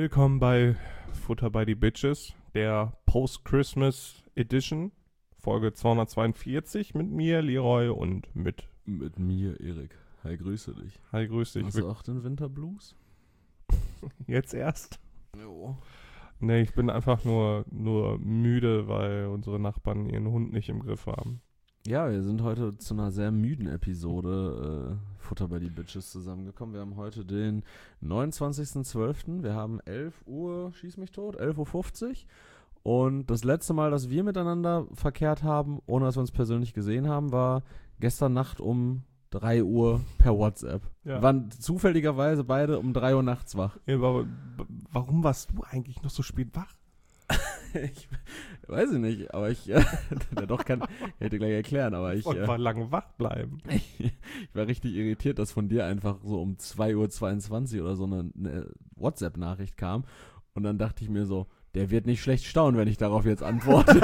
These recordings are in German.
Willkommen bei Futter by the Bitches, der Post-Christmas Edition, Folge 242 mit mir, Leroy, und mit mir, Erik. Hi, grüße dich. Hi, grüß dich. Hast du auch den Winterblues? Jetzt erst? Jo. Nee, ich bin einfach nur müde, weil unsere Nachbarn ihren Hund nicht im Griff haben. Ja, wir sind heute zu einer sehr müden Episode Futter by the Bitches zusammengekommen. Wir haben heute den 29.12. Wir haben 11 Uhr, schieß mich tot, 11.50 Uhr. Und das letzte Mal, dass wir miteinander verkehrt haben, ohne dass wir uns persönlich gesehen haben, war gestern Nacht um 3 Uhr per WhatsApp. Ja. Wir waren zufälligerweise beide um 3 Uhr nachts wach. Ja, aber warum warst du eigentlich noch so spät wach? Ich weiß ich nicht, aber ich hätte gleich erklären, aber ich Und war lange wach bleiben. ich war richtig irritiert, dass von dir einfach so um 2.22 Uhr oder so eine WhatsApp-Nachricht kam und dann dachte ich mir so, der wird nicht schlecht staunen, wenn ich darauf jetzt antworte.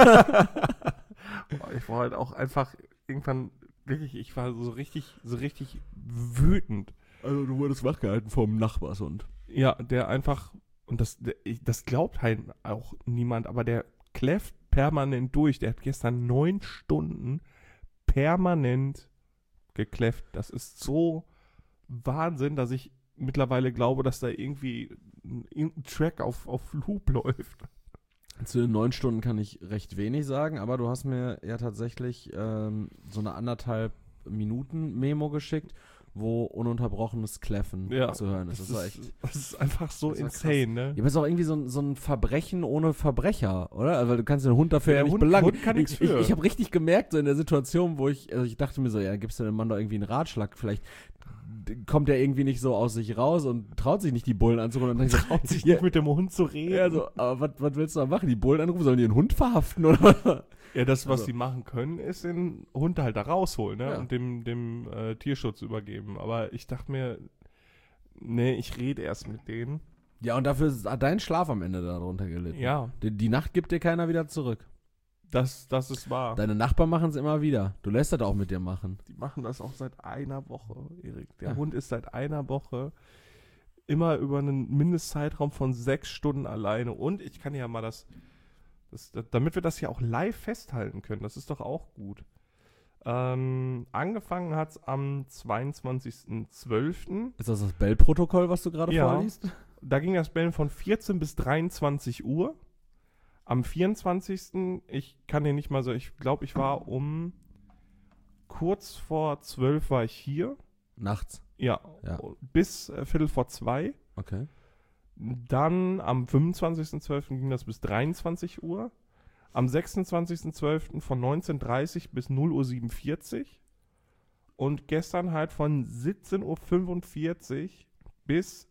Ich war halt auch einfach irgendwann wirklich, ich war so richtig wütend. Also du wurdest wachgehalten vom Nachbarshund. Ja, der einfach, und das glaubt halt auch niemand, aber der kläfft permanent durch. Der hat gestern 9 Stunden permanent gekläfft. Das ist so Wahnsinn, dass ich mittlerweile glaube, dass da irgendwie irgendein Track auf Loop läuft. Zu den 9 Stunden kann ich recht wenig sagen, aber du hast mir ja tatsächlich so eine 1,5 Minuten Memo geschickt, wo ununterbrochenes Kläffen zu hören ist. Das ist einfach so insane, ne? Ja, aber es ist auch irgendwie so ein Verbrechen ohne Verbrecher, oder? Also du kannst den Hund dafür ja nicht belangen. Hund kann nichts für. Ich habe richtig gemerkt, so in der Situation, wo ich dachte mir so, ja, gibst du dem Mann doch irgendwie einen Ratschlag, vielleicht kommt er irgendwie nicht so aus sich raus und traut sich nicht, die Bullen anzurufen. Und dann traut sich nicht, mit dem Hund zu reden. Ja, so, aber was willst du da machen? Die Bullen anrufen, sollen die den Hund verhaften, oder? Ja, das, was sie machen können, ist den Hund halt da rausholen, ne? Ja. Und dem Tierschutz übergeben. Aber ich dachte mir, nee, ich rede erst mit denen. Ja, und dafür hat dein Schlaf am Ende darunter gelitten. Ja. Die Nacht gibt dir keiner wieder zurück. Das ist wahr. Deine Nachbarn machen es immer wieder. Du lässt das auch mit dir machen. Die machen das auch seit einer Woche, Erik. Der Hund ist seit einer Woche immer über einen Mindestzeitraum von 6 Stunden alleine. Und ich kann ja mal damit wir das ja auch live festhalten können, das ist doch auch gut. Angefangen hat es am 22.12. Ist das Bell-Protokoll, was du gerade vorliest? Da ging das Bellen von 14 bis 23 Uhr. Am 24. Ich kann dir nicht mal so, ich glaube, ich war kurz vor 12 war ich hier. Nachts? Ja. Bis 1:45. Okay. Dann am 25.12. ging das bis 23 Uhr. Am 26.12. von 19:30 bis 0:47 Uhr. Und gestern halt von 17:45 Uhr bis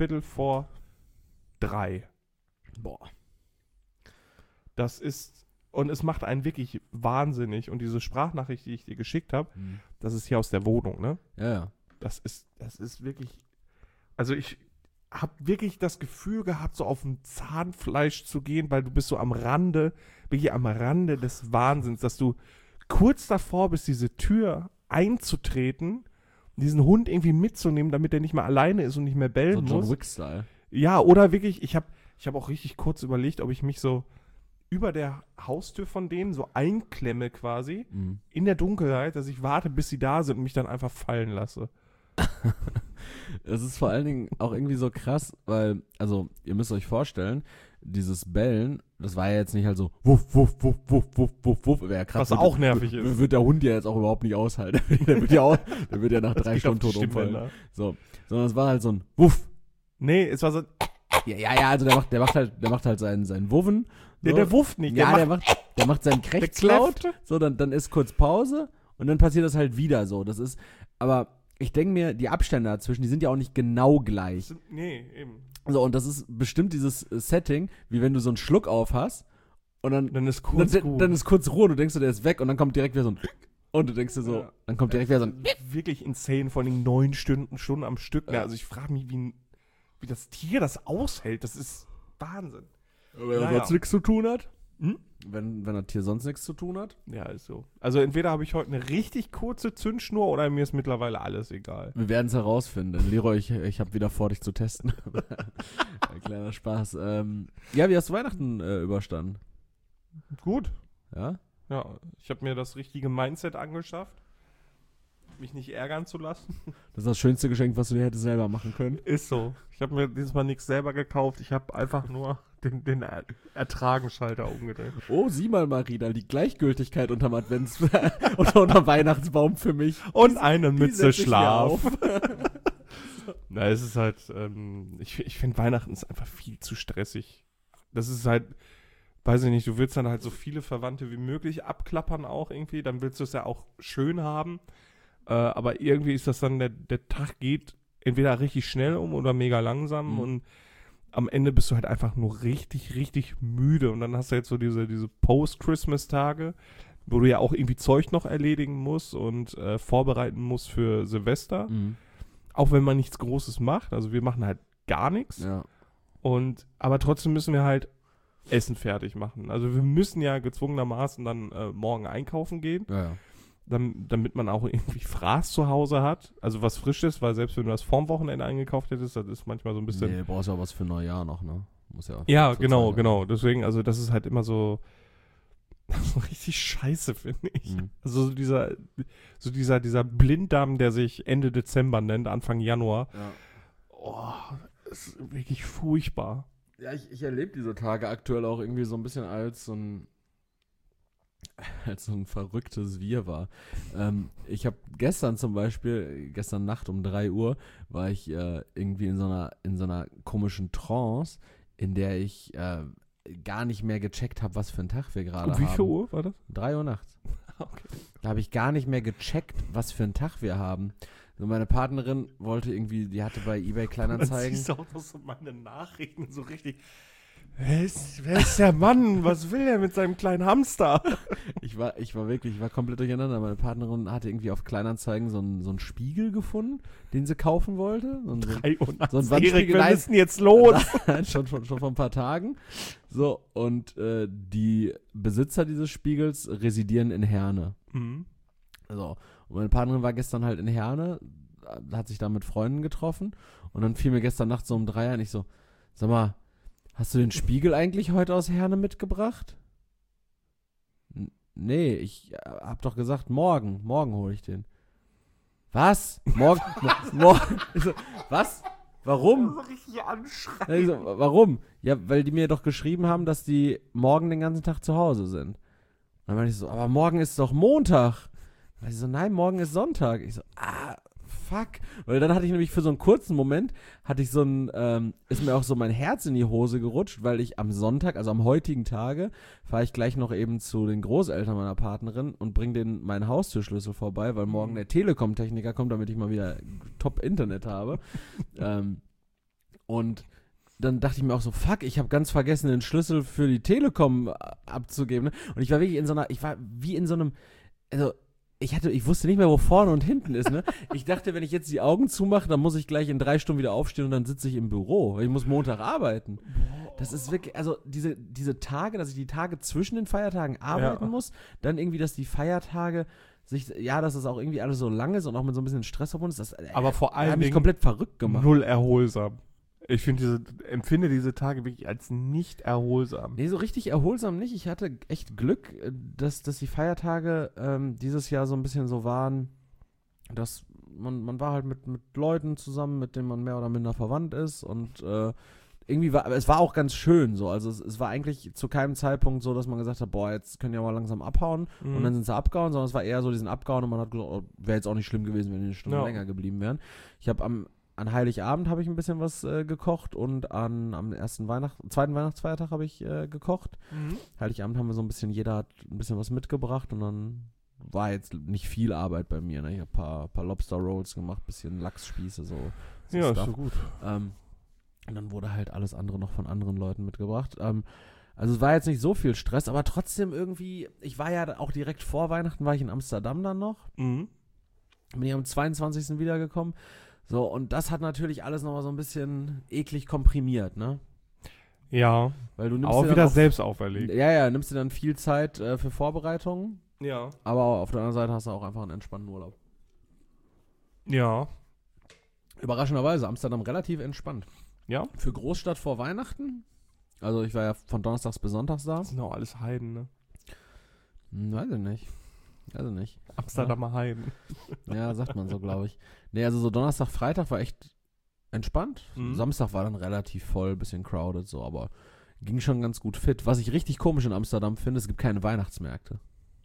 2:45. Boah. Das ist, und es macht einen wirklich wahnsinnig. Und diese Sprachnachricht, die ich dir geschickt habe, das ist hier aus der Wohnung, ne? Ja. Das ist wirklich, also ich habe wirklich das Gefühl gehabt, so auf dem Zahnfleisch zu gehen, weil du bist so wirklich am Rande des Wahnsinns, dass du kurz davor bist, diese Tür einzutreten, diesen Hund irgendwie mitzunehmen, damit er nicht mehr alleine ist und nicht mehr bellen muss. So John Wick-Style. Ja, oder wirklich, ich hab auch richtig kurz überlegt, ob ich mich so über der Haustür von denen so einklemme quasi, in der Dunkelheit, dass ich warte, bis sie da sind und mich dann einfach fallen lasse. Es ist vor allen Dingen auch irgendwie so krass, weil, also, ihr müsst euch vorstellen, dieses Bellen, das war ja jetzt nicht halt so wuff, wuff, wuff, wuff, wuff, wuff, wuff, wäre krass. Was auch nervig ist. Wird der Hund ja jetzt auch überhaupt nicht aushalten. der wird ja nach 3 Stunden tot umfallen. So, sondern es war halt so ein Wuff. Nee, es war so. Ja, also der macht halt seinen Wuffen. So. Der wufft nicht. Der macht seinen Krächzlaut. So, dann ist kurz Pause und dann passiert das halt wieder so. Das ist, aber ich denke mir, die Abstände dazwischen, die sind ja auch nicht genau gleich. Nee, eben. So, und das ist bestimmt dieses Setting, wie wenn du so einen Schluck auf hast und dann ist kurz Ruhe und du denkst, der ist weg und dann kommt direkt wieder so ein und du denkst dir so, dann kommt direkt wieder so ein wirklich insane, vor allem 9 Stunden am Stück. Ja. Also ich frage mich, wie das Tier das aushält. Das ist Wahnsinn. Aber wenn er sonst nichts zu tun hat? Wenn das Tier sonst nichts zu tun hat. Ja, ist so. Also entweder habe ich heute eine richtig kurze Zündschnur oder mir ist mittlerweile alles egal. Wir werden es herausfinden. Leroy, ich habe wieder vor, dich zu testen. Ein kleiner Spaß. Ja, wie hast du Weihnachten überstanden? Gut. Ja? Ja, ich habe mir das richtige Mindset angeschafft, mich nicht ärgern zu lassen. Das ist das schönste Geschenk, was du dir hättest selber machen können. Ist so. Ich habe mir dieses Mal nichts selber gekauft. Ich habe einfach nur den Ertragenschalter umgedreht. Oh, sieh mal, Marina, die Gleichgültigkeit unterm unterm Weihnachtsbaum für mich. Und eine Die Mütze setz ich mir Schlaf. auf. Na, es ist halt, ich finde Weihnachten ist einfach viel zu stressig. Das ist halt, weiß ich nicht, du willst dann halt so viele Verwandte wie möglich abklappern auch irgendwie, dann willst du es ja auch schön haben, aber irgendwie ist das dann, der Tag geht entweder richtig schnell um oder mega langsam und am Ende bist du halt einfach nur richtig, richtig müde und dann hast du jetzt so diese Post-Christmas-Tage, wo du ja auch irgendwie Zeug noch erledigen musst und vorbereiten musst für Silvester. Auch wenn man nichts Großes macht, also wir machen halt gar nichts. Ja. Aber trotzdem müssen wir halt Essen fertig machen. Also wir müssen ja gezwungenermaßen dann morgen einkaufen gehen, Ja. damit man auch irgendwie Fraß zu Hause hat. Also was Frisches, weil selbst wenn du das vorm Wochenende eingekauft hättest, das ist manchmal so ein bisschen... Nee, brauchst ja auch was für Neujahr noch, ne? Muss ja. Ja, zur genau, Zeit genau. Deswegen, also das ist halt immer so richtig scheiße, finde ich. Also so dieser Blinddarm, der sich Ende Dezember nennt, Anfang Januar. Ja. Oh, das ist wirklich furchtbar. Ja, ich erlebe diese Tage aktuell auch irgendwie so ein bisschen als so ein verrücktes Wirrwarr. Ich habe gestern Nacht um 3 Uhr, war ich irgendwie in so einer komischen Trance, in der ich gar nicht mehr gecheckt habe, was für einen Tag wir gerade haben. Und wie viel Uhr war das? 3 Uhr nachts. Okay. Da habe ich gar nicht mehr gecheckt, was für einen Tag wir haben. So meine Partnerin die hatte bei eBay Kleinanzeigen. Dann siehst du auch noch so meine Nachrichten so richtig. Wer ist der Mann? Was will er mit seinem kleinen Hamster? Ich war komplett durcheinander. Meine Partnerin hatte irgendwie auf Kleinanzeigen so einen Spiegel gefunden, den sie kaufen wollte. So ein 3 Uhr nachts. so ein Wandspiegel. Wir müssen jetzt los. schon vor ein paar Tagen. So, und die Besitzer dieses Spiegels residieren in Herne. Mhm. So, und meine Partnerin war gestern halt in Herne, hat sich da mit Freunden getroffen und dann fiel mir gestern Nacht so um 3 ein, ich so, sag mal, hast du den Spiegel eigentlich heute aus Herne mitgebracht? Nee, ich hab doch gesagt, morgen hole ich den. Was? Morgen? Ich so, was? Warum? So richtig anschreien. Ich so, warum? Ja, weil die mir doch geschrieben haben, dass die morgen den ganzen Tag zu Hause sind. Dann meinte ich so, aber morgen ist doch Montag. Weil sie so, nein, morgen ist Sonntag. Ich so, fuck. Weil dann hatte ich nämlich für so einen kurzen Moment, ist mir auch so mein Herz in die Hose gerutscht, weil ich am Sonntag, also am heutigen Tage, fahre ich gleich noch eben zu den Großeltern meiner Partnerin und bringe denen meinen Haustürschlüssel vorbei, weil morgen der Telekom-Techniker kommt, damit ich mal wieder Top-Internet habe. Und dann dachte ich mir auch so, fuck, ich habe ganz vergessen, den Schlüssel für die Telekom abzugeben. Ne? Und ich war wirklich ich wusste nicht mehr, wo vorne und hinten ist, ne? Ich dachte, wenn ich jetzt die Augen zumache, dann muss ich gleich in 3 Stunden wieder aufstehen und dann sitze ich im Büro, weil ich muss Montag arbeiten. Das ist wirklich, also diese Tage, dass ich die Tage zwischen den Feiertagen arbeiten muss, dann irgendwie, dass die Feiertage dass das auch irgendwie alles so lang ist und auch mit so ein bisschen Stress verbunden ist, Aber vor allem hat mich komplett verrückt gemacht. null erholsam. Ich empfinde diese Tage wirklich als nicht erholsam. Nee, so richtig erholsam nicht. Ich hatte echt Glück, dass die Feiertage dieses Jahr so ein bisschen so waren, dass man war halt mit Leuten zusammen, mit denen man mehr oder minder verwandt ist und irgendwie aber es war auch ganz schön so. Also es war eigentlich zu keinem Zeitpunkt so, dass man gesagt hat, boah, jetzt können die ja mal langsam abhauen und dann sind sie abgehauen, sondern es war eher so, die sind abgehauen und man hat gesagt, oh, wäre jetzt auch nicht schlimm gewesen, wenn die eine Stunde länger geblieben wären. Ich habe an Heiligabend habe ich ein bisschen was gekocht und am zweiten Weihnachtsfeiertag habe ich gekocht. Heiligabend haben wir so ein bisschen, jeder hat ein bisschen was mitgebracht und dann war jetzt nicht viel Arbeit bei mir. Ne? Ich habe ein paar Lobster Rolls gemacht, bisschen Lachsspieße, so Ja, Stuff. ist so gut. Und dann wurde halt alles andere noch von anderen Leuten mitgebracht. Also es war jetzt nicht so viel Stress, aber trotzdem irgendwie, ich war ja auch direkt vor Weihnachten, war ich in Amsterdam dann noch. Bin ich am 22. wiedergekommen. So, und das hat natürlich alles nochmal so ein bisschen eklig komprimiert, ne? Ja, Weil du nimmst aber dir wieder dann auch, selbst auferlegt. ja, nimmst dir dann viel Zeit für Vorbereitungen, Ja. aber auf der anderen Seite hast du auch einfach einen entspannten Urlaub. Ja. Überraschenderweise, Amsterdam relativ entspannt. Ja? Für Großstadt vor Weihnachten, also ich war ja von Donnerstags bis Sonntags da. Das sind auch alles Heiden, ne? Weiß ich nicht. Amsterdamer Heiden. Ja, sagt man so, glaube ich. Nee, also so Donnerstag, Freitag war echt entspannt. Mhm. Samstag war dann relativ voll, bisschen crowded so, aber ging schon ganz gut fit. Was ich richtig komisch in Amsterdam finde, es gibt keine Weihnachtsmärkte.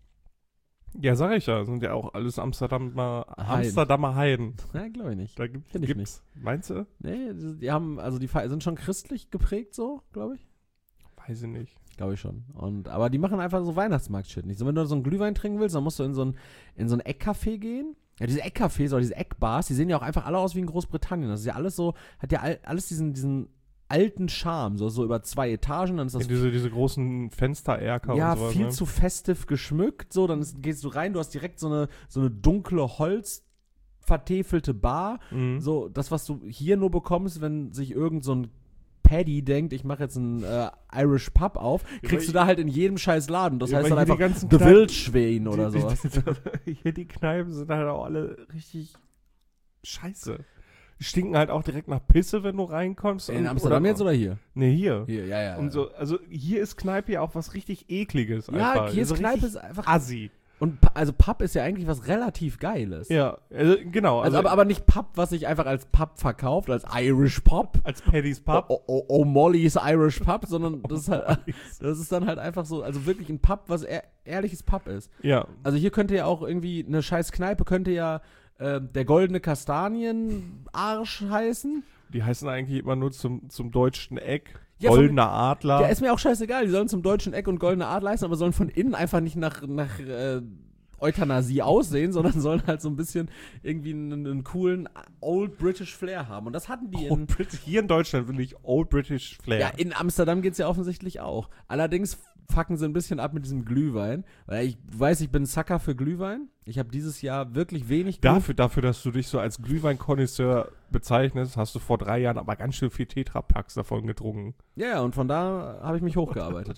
Ja, sag ich ja. Sind ja auch alles Amsterdamer Heiden. Ja, glaube ich nicht. Da Find ich gibt's. Meinst du? Nee, die haben, also die sind schon christlich geprägt so, glaube ich. Weiß ich nicht. Glaube ich schon. Aber die machen einfach so Weihnachtsmarkt-Shit nicht. So, wenn du so einen Glühwein trinken willst, dann musst du in so ein Eckcafé gehen. Ja, diese Eckcafés oder diese Eckbars, die sehen ja auch einfach alle aus wie in Großbritannien. Das ist ja alles so, hat ja alles diesen alten Charme, so über 2 Etagen, dann ist das Ja, diese großen Fenstererker ja, und sowas. viel Ne? zu festiv geschmückt, so, dann gehst du rein, du hast direkt so eine dunkle Holz vertäfelte Bar, Mhm. so das, was du hier nur bekommst, wenn sich irgend so ein Paddy denkt, ich mache jetzt einen Irish Pub auf, kriegst du da halt in jedem scheiß Laden. Das Ja, heißt weil dann hier einfach die ganzen The Kneipen- Wildschwein oder sowas. Hier die Kneipen sind halt auch alle richtig scheiße. Die stinken halt auch direkt nach Pisse, wenn du reinkommst. In Amsterdam jetzt oder hier? Ne, hier. Hier, ja. Und so, also hier ist Kneipe ja auch was richtig Ekliges. Ja, einfach. hier ist So Kneipe richtig ist einfach. assi. Und also Pub ist ja eigentlich was relativ Geiles. Ja, genau. Also, aber nicht Pub, was sich einfach als Pub verkauft, als Irish Pub. als Paddy's Pub. Oh, Molly's Irish Pub, sondern das ist dann halt einfach so, also wirklich ein Pub, was ehrliches Pub ist. Ja. Also hier könnte ja auch irgendwie eine scheiß Kneipe, könnte ja der goldene Kastanienarsch heißen. Die heißen eigentlich immer nur zum deutschen Eck. Ja, Goldener Adler. Ja, ist mir auch scheißegal, die sollen zum deutschen Eck und goldene Art leisten, aber sollen von innen einfach nicht nach Euthanasie aussehen, sondern sollen halt so ein bisschen irgendwie einen coolen Old British Flair haben. Und das hatten die in... Hier in Deutschland finde ich Old British Flair. Ja, in Amsterdam geht's ja offensichtlich auch. Allerdings fucken sie ein bisschen ab mit diesem Glühwein, weil ich weiß, ich bin Sucker für Glühwein. Ich habe dieses Jahr wirklich wenig Dafür, dass du dich so als Glühwein-Konnoisseur bezeichnest, hast du vor 3 Jahren aber ganz schön viel Tetra-Packs davon getrunken. Ja, und von da habe ich mich hochgearbeitet.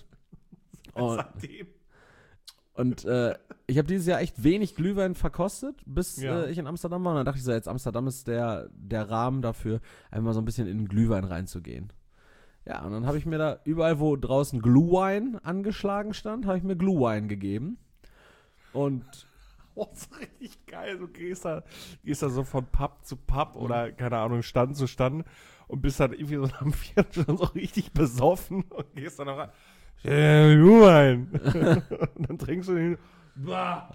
Und ich habe dieses Jahr echt wenig Glühwein verkostet, bis ich in Amsterdam war. Und dann dachte ich so, jetzt Amsterdam ist der Rahmen dafür, einmal so ein bisschen in den Glühwein reinzugehen. Ja, und dann habe ich mir da überall, wo draußen Glühwein angeschlagen stand, habe ich mir Glühwein gegeben. Und Oh, das ist richtig geil. Du gehst da so von Pub zu Pub oder, keine Ahnung, Stand zu Stand und bist dann irgendwie so am Vierten schon so richtig besoffen und gehst dann noch rein. Glühwein. Und dann trinkst du den. Bah.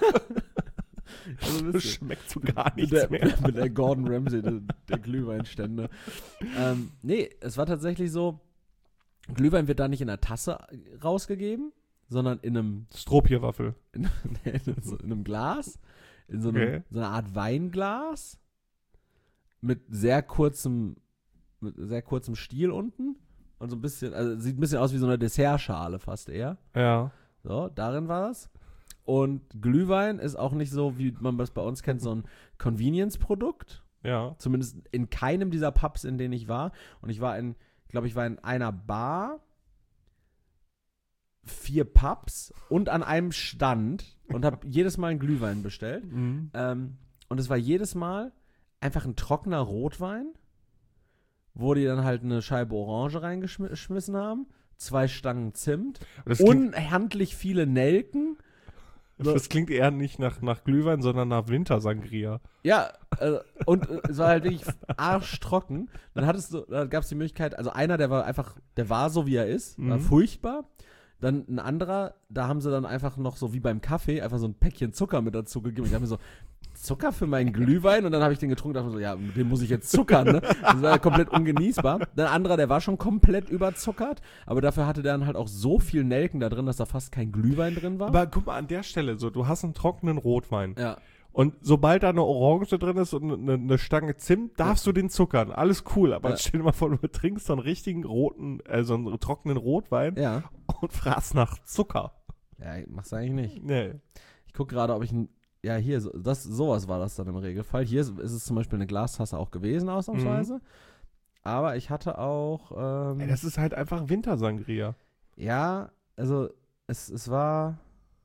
Also Das schmeckt so gar nichts mehr. Mit der Gordon Ramsay, der Glühweinstände. Nee, es war tatsächlich so, Glühwein wird da nicht in einer Tasse rausgegeben, sondern in einem Stroopierwaffel. in einem Glas, in so einer Art Weinglas mit sehr kurzem Stiel unten und so ein bisschen, also sieht ein bisschen aus wie so eine Dessertschale fast eher. Ja. So, darin war das. Und Glühwein ist auch nicht so, wie man das bei uns kennt, so ein Convenience-Produkt. Ja. Zumindest in keinem dieser Pubs, in denen ich war. Und ich war in einer Bar, 4 Pubs und an einem Stand und habe jedes Mal einen Glühwein bestellt. Mhm. Und es war jedes Mal einfach ein trockener Rotwein, wo die dann halt eine Scheibe Orange reingeschmissen haben, 2 Stangen Zimt, unhandlich viele Nelken. Das klingt eher nicht nach Glühwein, sondern nach Wintersangria. Ja, und es war halt wirklich arschtrocken. Dann gab es die Möglichkeit, also einer, der war so, wie er ist, war furchtbar. Dann ein anderer, da haben sie dann einfach noch so wie beim Kaffee einfach so ein Päckchen Zucker mit dazu gegeben. Ich habe mir so, Zucker für meinen Glühwein? Und dann habe ich den getrunken und dachte mir so, ja, den muss ich jetzt zuckern, ne? Das war komplett ungenießbar. Dann ein anderer, der war schon komplett überzuckert, aber dafür hatte der dann halt auch so viel Nelken da drin, dass da fast kein Glühwein drin war. Aber guck mal, an der Stelle, so, du hast einen trockenen Rotwein. Ja. Und sobald da eine Orange drin ist und eine Stange Zimt, darfst du den zuckern. Alles cool. Aber stell dir mal vor, du trinkst so einen richtigen so einen trockenen Rotwein und fraß nach Zucker. Ja, mach's eigentlich nicht. Nee. Ich guck gerade, ob ich hier, sowas war das dann im Regelfall. Hier ist es zum Beispiel eine Glastasse auch gewesen, ausnahmsweise. aber ich hatte auch Ey, das ist halt einfach Wintersangria. ja, also es war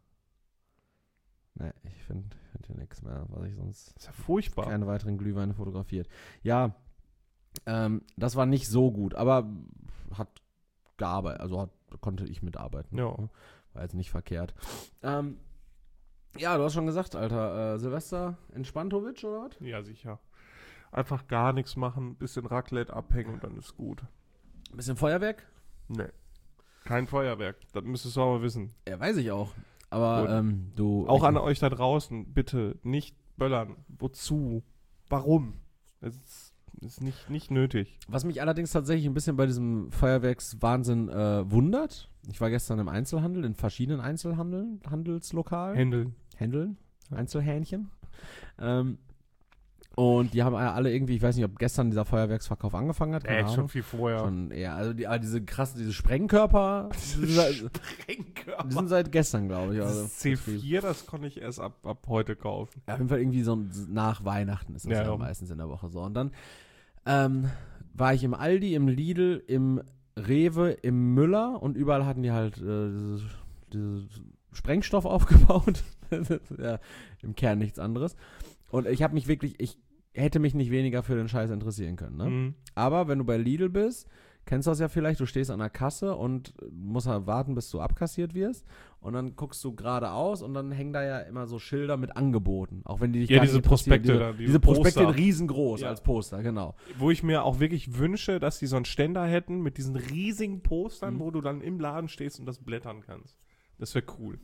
ne, ich finde hier nichts mehr, was ich sonst Das ist ja furchtbar. keine weiteren Glühweine fotografiert. Ja, das war nicht so gut, aber hat gearbeitet, also konnte ich mitarbeiten. Ja. War jetzt nicht verkehrt. Ja, du hast schon gesagt, Alter, Silvester in Spantovic oder was? Ja, sicher. Einfach gar nichts machen, bisschen Raclette abhängen und dann ist gut. Ein bisschen Feuerwerk? Nee. Kein Feuerwerk. Das müsstest du aber wissen. Ja, weiß ich auch. Aber du... Auch an euch da draußen, bitte nicht böllern. Wozu? Warum? Es ist nicht nötig. Was mich allerdings tatsächlich ein bisschen bei diesem Feuerwerkswahnsinn wundert, ich war gestern im Einzelhandel, in verschiedenen Handelslokalen. Händeln, Einzelhähnchen. Und die haben alle irgendwie, ich weiß nicht, ob gestern dieser Feuerwerksverkauf angefangen hat. Keine Ahnung. Schon viel vorher. Schon, ja, also diese Sprengkörper, die sind seit gestern, glaube ich. Also, Das C4, das konnte ich erst ab heute kaufen. Ja, auf jeden Fall irgendwie so nach Weihnachten ist das ja meistens in der Woche so. Und dann war ich im Aldi, im Lidl, im Rewe, im Müller und überall hatten die halt diese Sprengstoff aufgebaut. Ja, im Kern nichts anderes. Und ich hätte mich nicht weniger für den Scheiß interessieren können. Ne? Mhm. Aber wenn du bei Lidl bist, kennst du das ja vielleicht, du stehst an der Kasse und musst halt warten, bis du abkassiert wirst. Und dann guckst du geradeaus und dann hängen da ja immer so Schilder mit Angeboten. Auch wenn die dich gar diese nicht interessieren. Prospekte da, diese Prospekte Poster. riesengroß Ja. als Poster, genau. Wo ich mir auch wirklich wünsche, dass die so einen Ständer hätten mit diesen riesigen Postern, wo du dann im Laden stehst und das blättern kannst. Das wäre cool.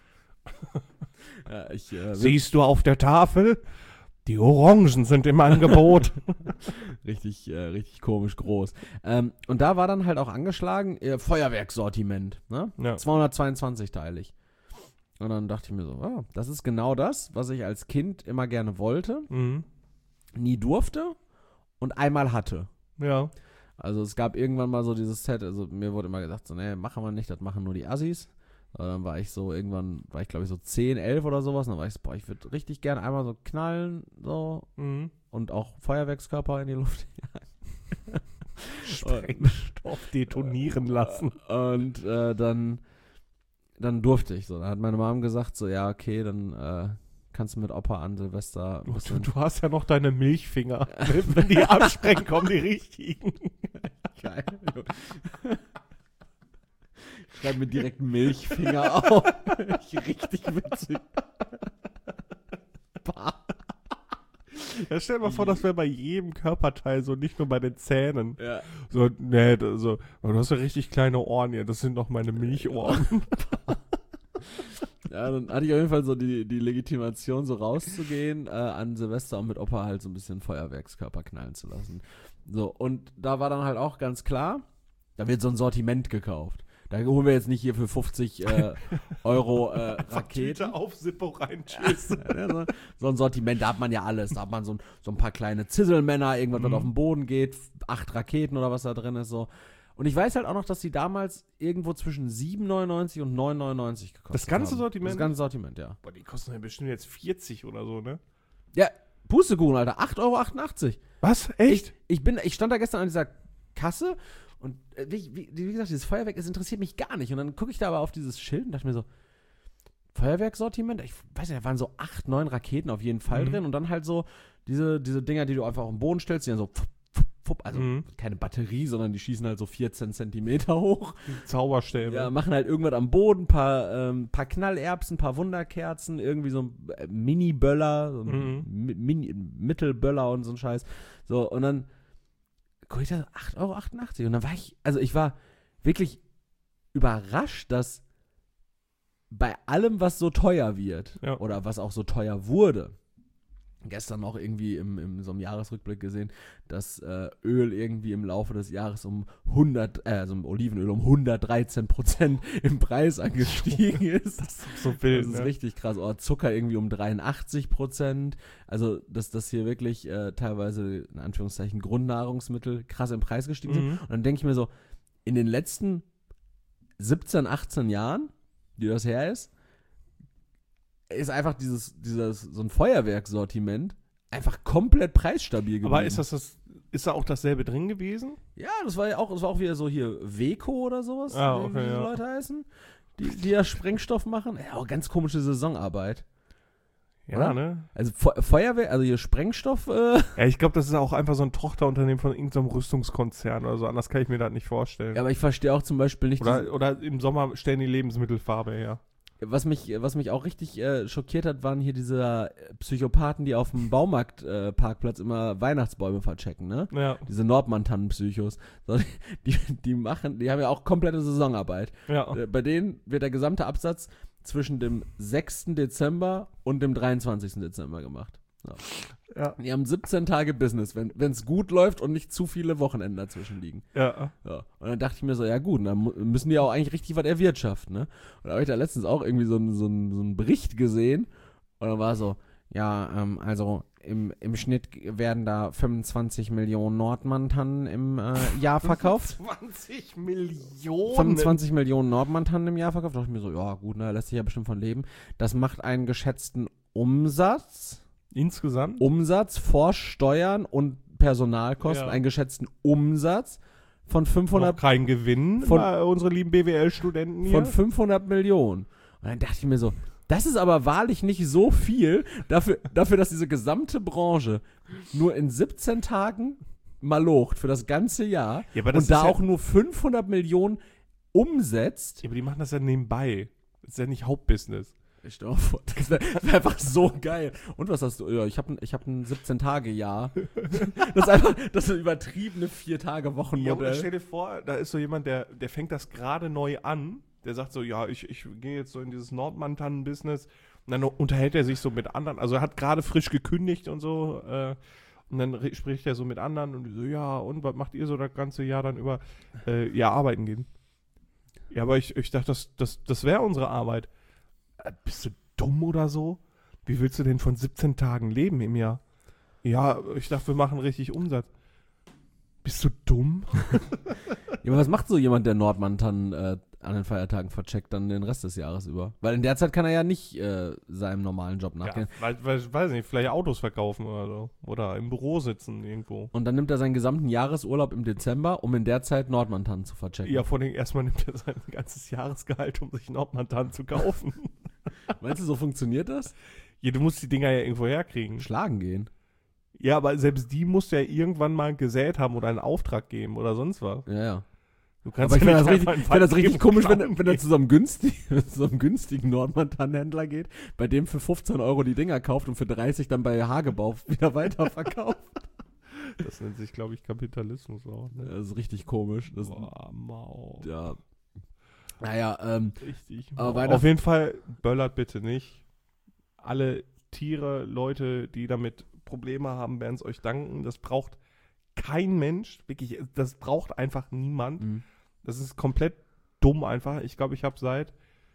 Ja, Siehst du auf der Tafel? Die Orangen sind im Angebot. richtig komisch groß. Und da war dann halt auch angeschlagen, Feuerwerkssortiment, ne? Ja. 222 teilig. Und dann dachte ich mir so, das ist genau das, was ich als Kind immer gerne wollte, Mhm. nie durfte und einmal hatte. Ja. Also es gab irgendwann mal so dieses Set, also mir wurde immer gesagt, so, nee, machen wir nicht, das machen nur die Assis. Aber dann war ich glaube ich so 10, 11 oder sowas. Und dann war ich so, ich würde richtig gerne einmal so knallen, so. Mhm. Und auch Feuerwerkskörper in die Luft jagen. Sprengstoff detonieren lassen. Und dann durfte ich so. Dann hat meine Mom gesagt, so, ja, okay, dann kannst du mit Opa an Silvester ein bisschen... Du hast ja noch deine Milchfinger. Wenn die absprengen, kommen die richtigen. Geil. Ich schreibe mir direkt Milchfinger auf. Richtig witzig. Ja, stell dir mal vor, das wäre bei jedem Körperteil so, nicht nur bei den Zähnen. Ja. So, nee, so, du hast ja richtig kleine Ohren hier, das sind noch meine Milchohren. Ja, dann hatte ich auf jeden Fall so die Legitimation, so rauszugehen an Silvester und mit Opa halt so ein bisschen Feuerwerkskörper knallen zu lassen. So, und da war dann halt auch ganz klar, da wird so ein Sortiment gekauft. Da holen wir jetzt nicht hier für 50 Euro Raketen. auf Zippo rein, tschüss. Ja, so ein Sortiment, da hat man ja alles. Da hat man so ein paar kleine Zisselmänner, irgendwas, was auf den Boden geht, 8 Raketen oder was da drin ist. So. Und ich weiß halt auch noch, dass die damals irgendwo zwischen 7,99 und 9,99 gekostet haben. Das ganze Sortiment? Das ganze Sortiment, ja. Boah, die kosten ja bestimmt jetzt 40 oder so, ne? Ja, Pustekuchen, Alter. 8,88 Euro. Was? Echt? Ich stand da gestern an dieser Kasse und wie gesagt, dieses Feuerwerk, es interessiert mich gar nicht. Und dann gucke ich da aber auf dieses Schild und dachte mir so, Feuerwerksortiment? Ich weiß nicht, da waren so 8, 9 Raketen auf jeden Fall drin und dann halt so diese Dinger, die du einfach auf den Boden stellst, die dann so also keine Batterie, sondern die schießen halt so 14 Zentimeter hoch. Zauberstäbe. Ja, machen halt irgendwas am Boden, paar Knallerbsen, paar Wunderkerzen, irgendwie so ein Mini-Böller, so ein Mittelböller und so ein Scheiß. So, und dann guck ich da 8,88 Euro. Und dann ich war wirklich überrascht, dass bei allem, was so teuer wird oder was auch so teuer wurde, gestern auch irgendwie in so einem Jahresrückblick gesehen, dass Öl irgendwie im Laufe des Jahres Olivenöl um 113% im Preis angestiegen ist. Das ist so wild, Das ist richtig krass. Oder Zucker irgendwie um 83%. Also, dass das hier wirklich teilweise, in Anführungszeichen, Grundnahrungsmittel krass im Preis gestiegen sind. Und dann denke ich mir so, in den letzten 17, 18 Jahren, die das her ist einfach so ein Feuerwerksortiment einfach komplett preisstabil gewesen. Aber ist das ist da auch dasselbe drin gewesen? Ja, das war auch wieder so hier Weco oder sowas, Ah, wie okay, diese ja. Leute heißen, die ja Sprengstoff machen. Ja, auch ganz komische Saisonarbeit. Ja, Oder? ne? Also Feuerwehr, also hier Sprengstoff, Ja, ich glaube, das ist auch einfach so ein Tochterunternehmen von irgendeinem Rüstungskonzern oder so. Anders kann ich mir das nicht vorstellen. ja, aber ich verstehe auch zum Beispiel nicht, Oder im Sommer stellen die Lebensmittelfarbe her. was mich auch richtig schockiert hat, waren hier diese Psychopathen, die auf dem Baumarktparkplatz immer Weihnachtsbäume verchecken, ne? Ja, Diese Nordmantanen-Psychos. So, die haben ja auch komplette Saisonarbeit. ja. Bei denen wird der gesamte Absatz zwischen dem 6. Dezember und dem 23. Dezember gemacht. Ja. Die haben 17 Tage Business, wenn es gut läuft und nicht zu viele Wochenenden dazwischen liegen. Ja. Ja. Und dann dachte ich mir so, ja gut, dann müssen die auch eigentlich richtig was erwirtschaften, ne? Und da habe ich da letztens auch irgendwie so einen Bericht gesehen und dann war so, ja, also im Schnitt werden da 25 Millionen Nordmantanen im Jahr verkauft. 20 Millionen? 25 Millionen Nordmantanen im Jahr verkauft. Da dachte ich mir so, ja gut, ne, lässt sich ja bestimmt von leben. Das macht einen geschätzten Umsatz Insgesamt? vor Steuern und Personalkosten, Ja. einen geschätzten Umsatz von 500 Noch kein Gewinn von- bei unsere lieben BWL-Studenten hier. von 500 Millionen. Und dann dachte ich mir so, das ist aber wahrlich nicht so viel dafür, dass diese gesamte Branche nur in 17 Tagen malocht für das ganze Jahr Ja, aber das und da ist ja- auch nur 500 Millionen umsetzt. Ja, aber die machen das ja nebenbei. Das ist ja nicht Hauptbusiness. Ich stell mal vor, das wär einfach so geil. Und was hast du? Ja, ich hab ein 17-Tage-Jahr. Das ist einfach das übertriebene 4-Tage-Wochenmodell. stell dir vor, da ist so jemand, der fängt das gerade neu an. Der sagt so, ja, ich gehe jetzt so in dieses Nordmantanen-Business. Und dann unterhält er sich so mit anderen. Also er hat gerade frisch gekündigt und so. Und dann spricht er so mit anderen und die so, ja, und was macht ihr so das ganze Jahr dann über? Ja, arbeiten gehen. Ja, aber ich dachte, das wäre unsere Arbeit. Bist du dumm oder so? Wie willst du denn von 17 Tagen leben im Jahr? Ja, ich dachte, wir machen richtig Umsatz. Bist du dumm? Ja, aber was macht so jemand, der Nordmantanen an den Feiertagen vercheckt, dann den Rest des Jahres über? Weil in der Zeit kann er ja nicht seinem normalen Job nachgehen. Ja, weiß nicht, vielleicht Autos verkaufen oder so. Oder im Büro sitzen irgendwo. Und dann nimmt er seinen gesamten Jahresurlaub im Dezember, um in der Zeit Nordmantanen zu verchecken. Ja, vor allem erstmal nimmt er sein ganzes Jahresgehalt, um sich Nordmantan zu kaufen. Meinst du, so funktioniert das? Ja, du musst die Dinger ja irgendwo herkriegen. Schlagen gehen. Ja, aber selbst die musst du ja irgendwann mal gesät haben oder einen Auftrag geben oder sonst was. Ja, ja. Du kannst Aber ich ja finde nicht das, einfach in den find das Wald richtig gehen komisch, und wenn er klauen zu so einem günstigen Nordmantan-Händler geht, bei dem für 15 Euro die Dinger kauft und für 30 dann bei Hagebau wieder weiterverkauft. geht. Das nennt sich, glaube ich, Kapitalismus auch. Ne? Das ist richtig komisch. Das, Boah, Mau. ja. Naja, Richtig. Aber Mau. Weihnachten- Auf jeden Fall böllert bitte nicht. Alle Tiere, Leute, die damit Probleme haben, werden es euch danken. Das braucht kein Mensch. Wirklich, das braucht einfach niemand. mh. Das ist komplett dumm einfach. Ich glaube, ich habe seit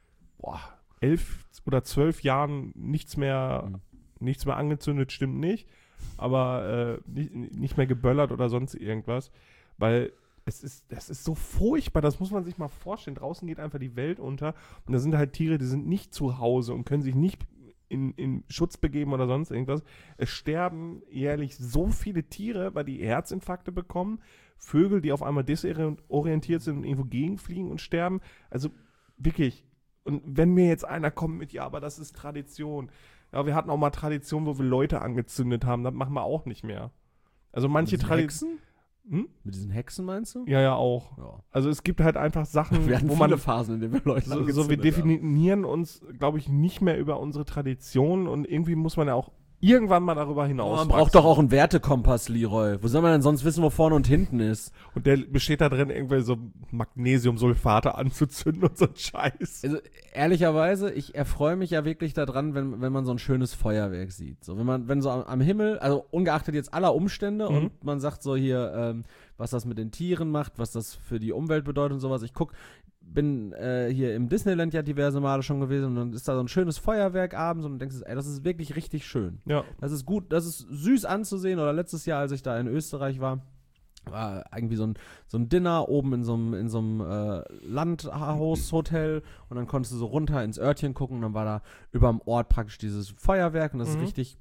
11 oder 12 Jahren nichts mehr angezündet, stimmt nicht. Aber nicht mehr geböllert oder sonst irgendwas. Weil das ist so furchtbar, das muss man sich mal vorstellen. Draußen geht einfach die Welt unter und da sind halt Tiere, die sind nicht zu Hause und können sich nicht in Schutz begeben oder sonst irgendwas. Es sterben jährlich so viele Tiere, weil die Herzinfarkte bekommen. Vögel, die auf einmal desorientiert sind und irgendwo gegenfliegen und sterben. Also wirklich. Und wenn mir jetzt einer kommt mit, ja, aber das ist Tradition. Ja, wir hatten auch mal Tradition, wo wir Leute angezündet haben. Das machen wir auch nicht mehr. Also manche Mit diesen Traditionen. Hexen? Mit diesen Hexen meinst du? Ja, ja, auch. Ja. Also es gibt halt einfach Sachen, Wir hatten wo viele man Phasen, in denen wir Leute so wir angezündet haben. definieren uns, glaube ich, nicht mehr über unsere Tradition und irgendwie muss man ja auch irgendwann mal darüber hinaus. Man braucht doch auch einen Wertekompass, Leroy. Wo soll man denn sonst wissen, wo vorne und hinten ist? Und der besteht da drin, irgendwie so Magnesiumsulfate anzuzünden und so ein Scheiß. Also ehrlicherweise, ich erfreue mich ja wirklich daran, wenn man so ein schönes Feuerwerk sieht. So, wenn so am Himmel, also ungeachtet jetzt aller Umstände und man sagt so hier, was das mit den Tieren macht, was das für die Umwelt bedeutet und sowas. Bin hier im Disneyland ja diverse Male schon gewesen und dann ist da so ein schönes Feuerwerk abends und du denkst, ey, das ist wirklich richtig schön. Ja. Das ist gut, das ist süß anzusehen. Oder letztes Jahr, als ich da in Österreich war irgendwie so ein Dinner oben in so einem Landhaushotel und dann konntest du so runter ins Örtchen gucken und dann war da überm Ort praktisch dieses Feuerwerk und das ist richtig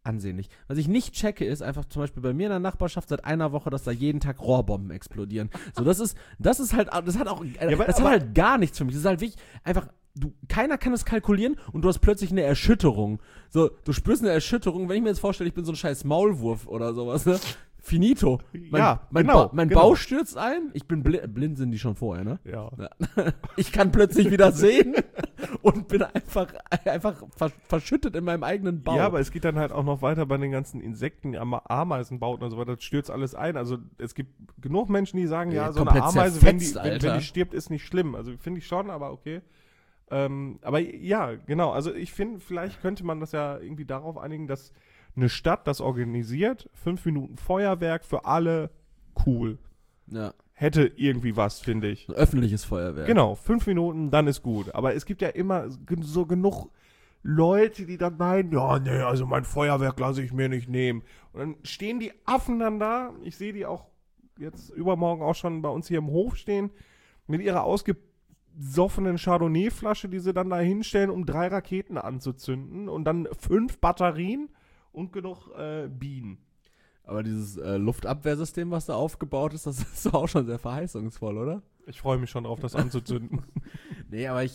ansehnlich. Was ich nicht checke, ist einfach zum Beispiel bei mir in der Nachbarschaft seit einer Woche, dass da jeden Tag Rohrbomben explodieren. So, das hat halt gar nichts für mich. Das ist halt wirklich einfach, keiner kann es kalkulieren und du hast plötzlich eine Erschütterung. So, du spürst eine Erschütterung, wenn ich mir jetzt vorstelle, ich bin so ein scheiß Maulwurf oder sowas, ne? Finito. Mein Bauch stürzt ein. Ich bin blind sind die schon vorher, ne? Ja. Ich kann plötzlich wieder sehen und bin einfach verschüttet in meinem eigenen Bauch. Ja, aber es geht dann halt auch noch weiter bei den ganzen Insekten, Ameisenbauten und so weiter. Das stürzt alles ein. Also es gibt genug Menschen, die sagen, ja, so eine Ameise, wenn die stirbt, ist nicht schlimm. Also finde ich schon, aber okay. Aber ja, genau. Also ich finde, vielleicht könnte man das ja irgendwie darauf einigen, dass eine Stadt das organisiert, 5 Minuten Feuerwerk für alle, cool. Ja. Hätte irgendwie was, finde ich. Ein öffentliches Feuerwerk. Genau, 5 Minuten, dann ist gut. Aber es gibt ja immer so genug Leute, die dann meinen, ja, nee, also mein Feuerwerk lasse ich mir nicht nehmen. Und dann stehen die Affen dann da, ich sehe die auch jetzt übermorgen auch schon bei uns hier im Hof stehen, mit ihrer ausgesoffenen Chardonnay-Flasche, die sie dann da hinstellen, um 3 Raketen anzuzünden und dann 5 Batterien und genug Bienen. Aber dieses Luftabwehrsystem, was da aufgebaut ist, das ist doch auch schon sehr verheißungsvoll, oder? Ich freue mich schon drauf, das anzuzünden. Nee, aber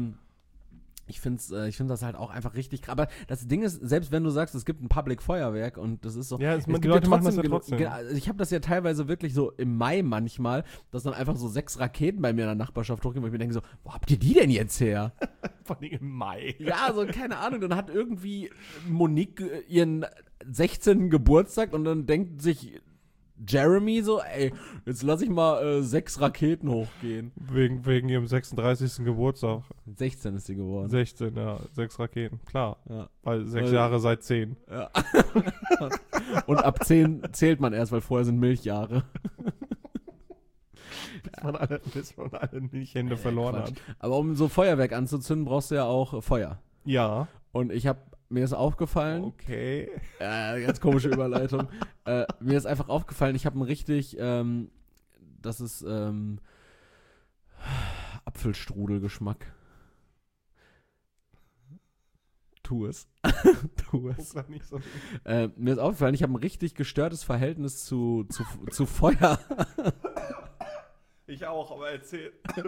ich finde das halt auch einfach richtig krass. Aber das Ding ist, selbst wenn du sagst, es gibt ein Public-Feuerwerk und das ist so. Ja, die Leute machen das ja trotzdem. Ich habe das ja teilweise wirklich so im Mai manchmal, dass dann einfach so 6 Raketen bei mir in der Nachbarschaft hochgehen, wo ich mir denke so, wo habt ihr die denn jetzt her? Vor allem im Mai. Ja, so keine Ahnung. Dann hat irgendwie Monique ihren 16. Geburtstag und dann denkt sich Jeremy so, ey, jetzt lass ich mal 6 Raketen hochgehen. Wegen ihrem 36. Geburtstag. 16 ist sie geworden. 16, ja, 6 Raketen, klar. Ja. Weil 6 Jahre seit 10. Ja. Und ab 10 zählt man erst, weil vorher sind Milchjahre. Bis man alle Milchhände verloren hat. Aber um so Feuerwerk anzuzünden, brauchst du ja auch Feuer. Ja. Und mir ist aufgefallen. Okay. Ganz komische Überleitung. Mir ist einfach aufgefallen, ich habe einen richtig, das ist Apfelstrudelgeschmack. Tu es. Tu es. Nicht so. Mir ist aufgefallen, ich habe ein richtig gestörtes Verhältnis zu Feuer. Ich auch, aber erzähl.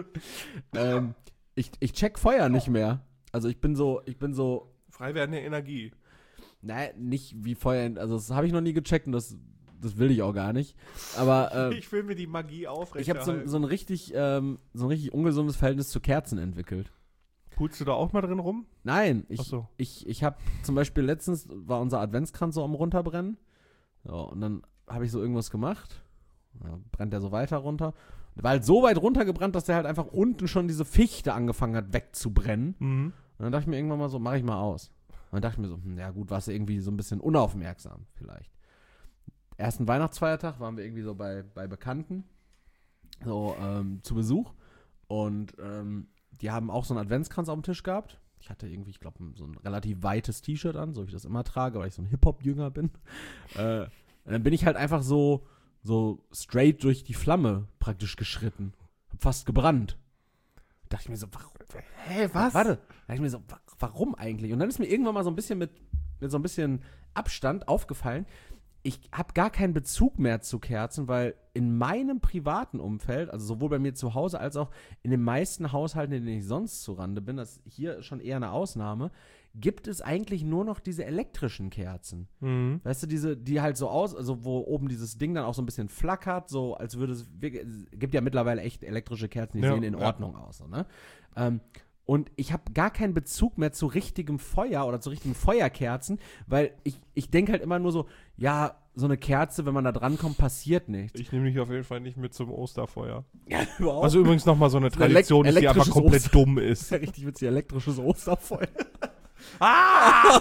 Ich check Feuer nicht mehr. Also ich bin so frei werdende Energie. Nein, nicht wie Feuer, also das habe ich noch nie gecheckt und das will ich auch gar nicht. Aber ich will mir die Magie ich habe so ein richtig ungesundes Verhältnis zu Kerzen entwickelt. Pulst du da auch mal drin rum? Nein, so. ich habe zum Beispiel letztens war unser Adventskranz so am runterbrennen. So, und dann habe ich so irgendwas gemacht. Ja, brennt der so weiter runter. Der war halt so weit runtergebrannt, dass der halt einfach unten schon diese Fichte angefangen hat wegzubrennen. Mhm. Und dann dachte ich mir irgendwann mal so, mach ich mal aus. Und dann dachte ich mir so, ja gut, warst du irgendwie so ein bisschen unaufmerksam vielleicht. Ersten Weihnachtsfeiertag waren wir irgendwie so bei Bekannten, so zu Besuch. Und die haben auch so einen Adventskranz auf dem Tisch gehabt. Ich hatte irgendwie, ich glaube, so ein relativ weites T-Shirt an, so wie ich das immer trage, weil ich so ein Hip-Hop-Jünger bin. Und dann bin ich halt einfach so straight durch die Flamme praktisch geschritten. Hab fast gebrannt. Da dachte ich mir so, warum? Hä, was? Warte. Da dachte ich mir so, warum eigentlich? Und dann ist mir irgendwann mal so ein bisschen mit so ein bisschen Abstand aufgefallen, ich habe gar keinen Bezug mehr zu Kerzen, weil in meinem privaten Umfeld, also sowohl bei mir zu Hause als auch in den meisten Haushalten, in denen ich sonst zurande bin, das ist hier schon eher eine Ausnahme, gibt es eigentlich nur noch diese elektrischen Kerzen. Mhm. Weißt du, die halt so also wo oben dieses Ding dann auch so ein bisschen flackert, so als würde es gibt ja mittlerweile echt elektrische Kerzen, die sehen in Ordnung aus. So, ne? Und ich habe gar keinen Bezug mehr zu richtigem Feuer oder zu richtigen Feuerkerzen, weil ich denke halt immer nur so, ja, so eine Kerze, wenn man da drankommt, passiert nichts. Ich nehme dich auf jeden Fall nicht mit zum Osterfeuer. Ja, überhaupt. Was übrigens nochmal so eine Tradition ist, die einfach komplett dumm ist. Das ist ja richtig witzig, elektrisches Osterfeuer. Ah!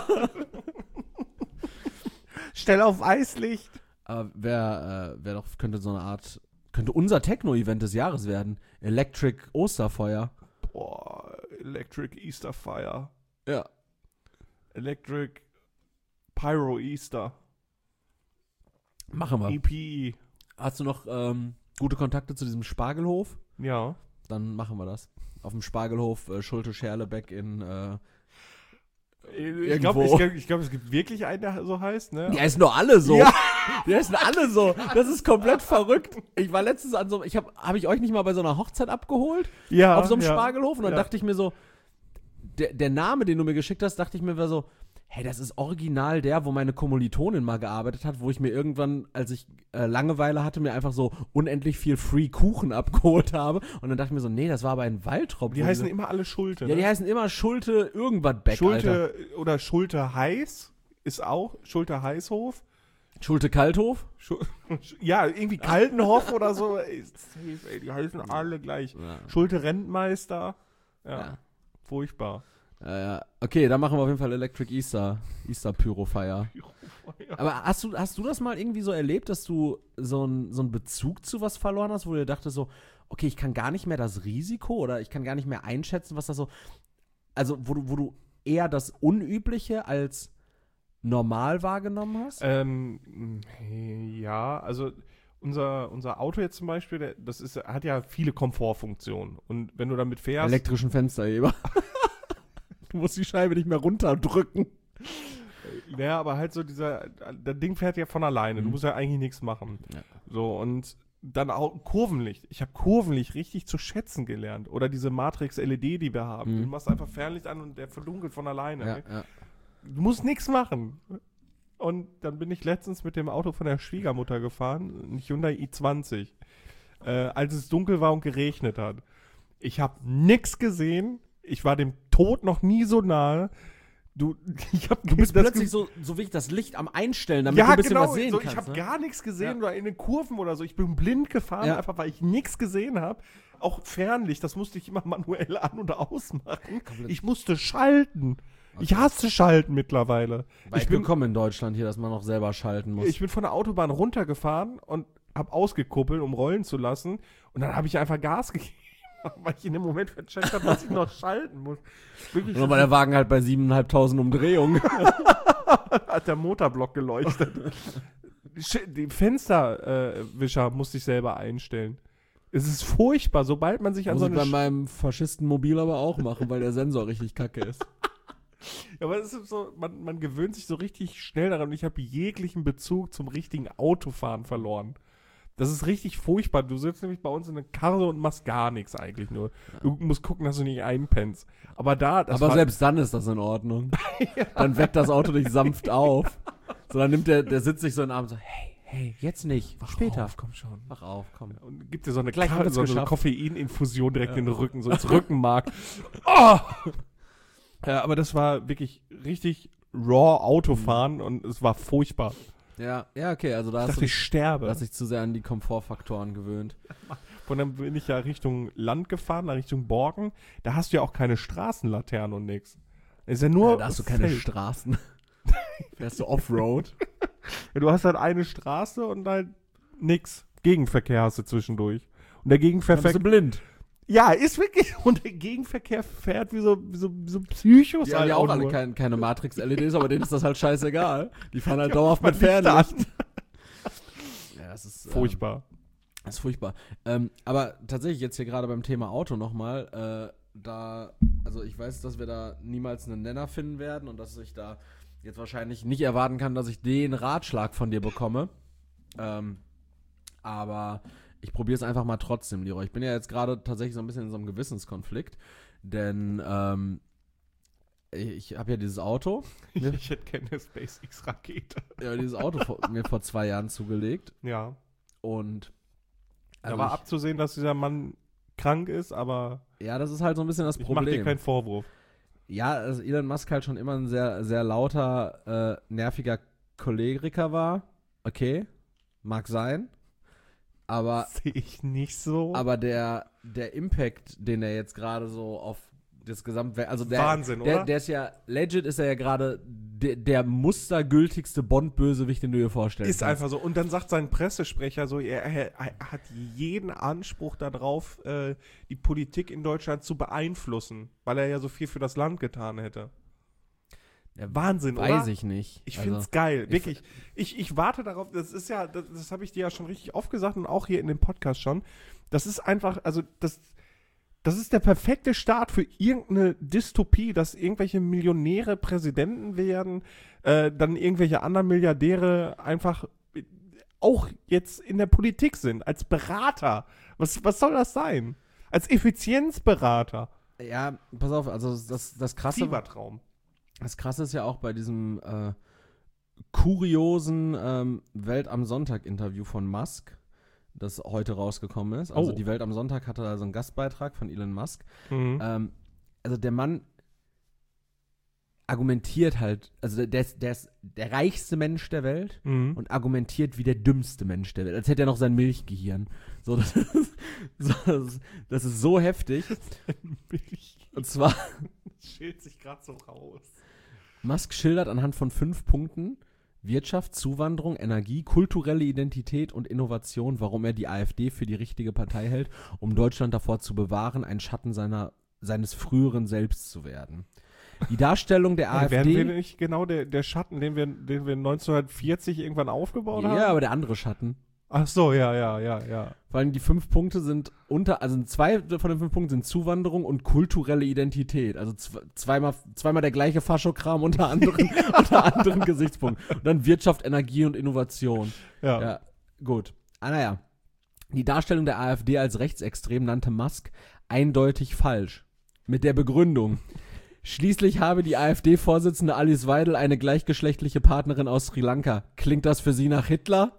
Stell auf Eislicht. Aber könnte unser Techno-Event des Jahres werden. Electric Osterfeuer. Boah, Electric Easter Fire. Ja. Electric Pyro Easter. Machen wir. EPE. Hast du noch gute Kontakte zu diesem Spargelhof? Ja. Dann machen wir das. Auf dem Spargelhof Schulte-Scherlebeck in Ich glaube, es gibt wirklich einen, der so heißt, ne? Die heißen nur alle so. Ja. Die heißen alle so. Das ist komplett verrückt. Ich war letztens an so, hab ich euch nicht mal bei so einer Hochzeit abgeholt? Ja. Auf so einem Spargelhof? Und dann Ja. dachte ich mir so, der Name, den du mir geschickt hast, dachte ich mir war so, hey, das ist original der, wo meine Kommilitonin mal gearbeitet hat, wo ich mir irgendwann, als ich Langeweile hatte, mir einfach so unendlich viel Free Kuchen abgeholt habe. Und dann dachte ich mir so, nee, das war aber ein Waldrop. Die heißen immer alle Schulte. Ja, die heißen immer Schulte irgendwas Beck, Schulte Alter. oder Schulte Heiß ist auch Schulte Heißhof. Schulte Kalthof? Ja, irgendwie Kaltenhof oder so. Ey, safe, ey, die heißen alle gleich. Ja. Schulte Rentmeister. Ja. Ja. Furchtbar. Ja. Okay, dann machen wir auf jeden Fall Electric Easter Pyrofire. Aber hast du das mal irgendwie so erlebt, dass du so einen Bezug zu was verloren hast, wo du dir dachtest so, okay, ich kann gar nicht mehr das Risiko oder ich kann gar nicht mehr einschätzen, was das so, also wo du eher das Unübliche als normal wahrgenommen hast? Ja, also unser Auto jetzt zum Beispiel, hat ja viele Komfortfunktionen. Und wenn du damit fährst. Elektrischen Fensterheber. Du musst die Scheibe nicht mehr runterdrücken. Ja, aber halt so das Ding fährt ja von alleine. Du musst ja eigentlich nichts machen. Ja. So, und dann auch Kurvenlicht. Ich habe Kurvenlicht richtig zu schätzen gelernt. Oder diese Matrix-LED, die wir haben. Du machst einfach Fernlicht an und der verdunkelt von alleine. Ja, Ne? ja. Du musst nichts machen. Und dann bin ich letztens mit dem Auto von der Schwiegermutter gefahren, ein Hyundai i20, als es dunkel war und geregnet hat. Ich habe nichts gesehen. Ich war dem Tod noch nie so nahe. Du bist plötzlich so wirklich das Licht am Einstellen, damit du ein bisschen was sehen so, kannst. ich habe ne? gar nichts gesehen oder in den Kurven oder so. Ich bin blind gefahren, Ja. einfach weil ich nichts gesehen habe. Auch Fernlicht, das musste ich immer manuell an- oder ausmachen. Komplett. Ich musste schalten. Ich hasse Schalten mittlerweile. Ich bin gekommen in Deutschland hier, dass man noch selber schalten muss. Ich bin von der Autobahn runtergefahren und habe ausgekuppelt, um rollen zu lassen. Und dann habe ich einfach Gas gegeben, weil ich in dem Moment vercheckt habe, dass ich noch schalten muss. Wirklich, Nur weil der Wagen halt bei 7.500 Umdrehungen. hat der Motorblock geleuchtet. Die Fensterwischer musste ich selber einstellen. Es ist furchtbar, sobald man sich an Muss so ich eine... bei meinem Faschistenmobil aber auch machen, weil der Sensor richtig kacke ist. Ja, aber es ist so, man gewöhnt sich so richtig schnell daran und ich habe jeglichen Bezug zum richtigen Autofahren verloren. Das ist richtig furchtbar. Du sitzt nämlich bei uns in der Karre und machst gar nichts eigentlich nur. Du musst gucken, dass du nicht einpennst. Aber Selbst dann ist das in Ordnung. Dann weckt das Auto dich sanft auf. So, dann nimmt der sitzt sich so in den Arm so, hey, jetzt nicht, später. Komm schon. Wach auf, komm. Und gibt dir so eine, Gleich haben wir's so eine geschafft. Koffeininfusion direkt in den Rücken, so ins Rückenmark. Oh! Ja, aber das war wirklich richtig raw Autofahren und es war furchtbar. Ja, okay, also da Ich hast dachte, du ich sterbe. dich zu sehr an die Komfortfaktoren gewöhnt. Und dann bin ich ja Richtung Land gefahren, nach Richtung Borken. Da hast du ja auch keine Straßenlaternen und nix. Ist ja nur Da hast du keine Feld. Straßen. Fährst du Offroad. Ja, du hast halt eine Straße und halt nix. Gegenverkehr hast du zwischendurch. Und der Dann Gegenverkehr... bist du blind. Ja, ist wirklich. Und der Gegenverkehr fährt wie so Psychos. Die haben halt ja auch alle nur. keine Matrix-LEDs, aber denen ist das halt scheißegal. Die fahren halt Ja, dauerhaft mit man liegt da Fernlicht. Ja, das ist Furchtbar. Das ist furchtbar. Aber tatsächlich jetzt hier gerade beim Thema Auto nochmal, also ich weiß, dass wir da niemals einen Nenner finden werden und dass ich da jetzt wahrscheinlich nicht erwarten kann, dass ich den Ratschlag von dir bekomme. Aber ich probiere es einfach mal trotzdem, Leroy. Ich bin ja jetzt gerade tatsächlich so ein bisschen in so einem Gewissenskonflikt, denn ich habe ja dieses Auto. Ich hätte gerne eine SpaceX-Rakete. Ja, dieses Auto mir vor 2 Jahren zugelegt Ja. und Da war abzusehen, dass dieser Mann krank ist, aber ja, das ist halt so ein bisschen das ich Problem. mache dir keinen Vorwurf. Ja, also Elon Musk halt schon immer ein sehr, sehr lauter, nerviger Choleriker war. Okay, mag sein. Aber, Sehe ich nicht so. aber der Impact, den er jetzt gerade so auf das Gesamtwerk, also Wahnsinn, oder? Der ist ja, legit ist er ja gerade der mustergültigste Bond-Bösewicht, den du dir vorstellst. Ist einfach so. Und dann sagt sein Pressesprecher so, er hat jeden Anspruch darauf, die Politik in Deutschland zu beeinflussen, weil er ja so viel für das Land getan hätte. Ja, Wahnsinn, weiß oder? ich nicht. Ich Also, finde es geil, wirklich. Ich warte darauf, das habe ich dir ja schon richtig oft gesagt und auch hier in dem Podcast schon. Das ist einfach, also Das ist der perfekte Start für irgendeine Dystopie, dass irgendwelche Millionäre Präsidenten werden, dann irgendwelche anderen Milliardäre einfach auch jetzt in der Politik sind, als Berater. Was soll das sein? Als Effizienzberater. Ja, pass auf, also das Krasse. Fiebertraum. Das Krasse ist ja auch bei diesem kuriosen Welt am Sonntag-Interview von Musk, das heute rausgekommen ist. Also die Welt am Sonntag hatte also einen Gastbeitrag von Elon Musk. Mhm. Also der Mann argumentiert halt, also der ist der reichste Mensch der Welt und argumentiert wie der dümmste Mensch der Welt, als hätte er noch sein Milchgehirn. So, das ist so heftig. Und zwar schält sich gerade so raus. Musk schildert anhand von 5 Punkten Wirtschaft, Zuwanderung, Energie, kulturelle Identität und Innovation, warum er die AfD für die richtige Partei hält, um Deutschland davor zu bewahren, ein Schatten seines früheren Selbst zu werden. Die Darstellung der AfD... Werden wir nicht genau der Schatten, den wir 1940 irgendwann aufgebaut haben? Ja, aber der andere Schatten. Ach so, ja. Vor allem die 5 Punkte sind also 2 von den 5 Punkten sind Zuwanderung und kulturelle Identität. Also zweimal der gleiche Faschokram unter anderen Gesichtspunkten. Und dann Wirtschaft, Energie und Innovation. Ja, gut. Naja. Die Darstellung der AfD als rechtsextrem nannte Musk eindeutig falsch. Mit der Begründung: Schließlich habe die AfD-Vorsitzende Alice Weidel eine gleichgeschlechtliche Partnerin aus Sri Lanka. Klingt das für Sie nach Hitler?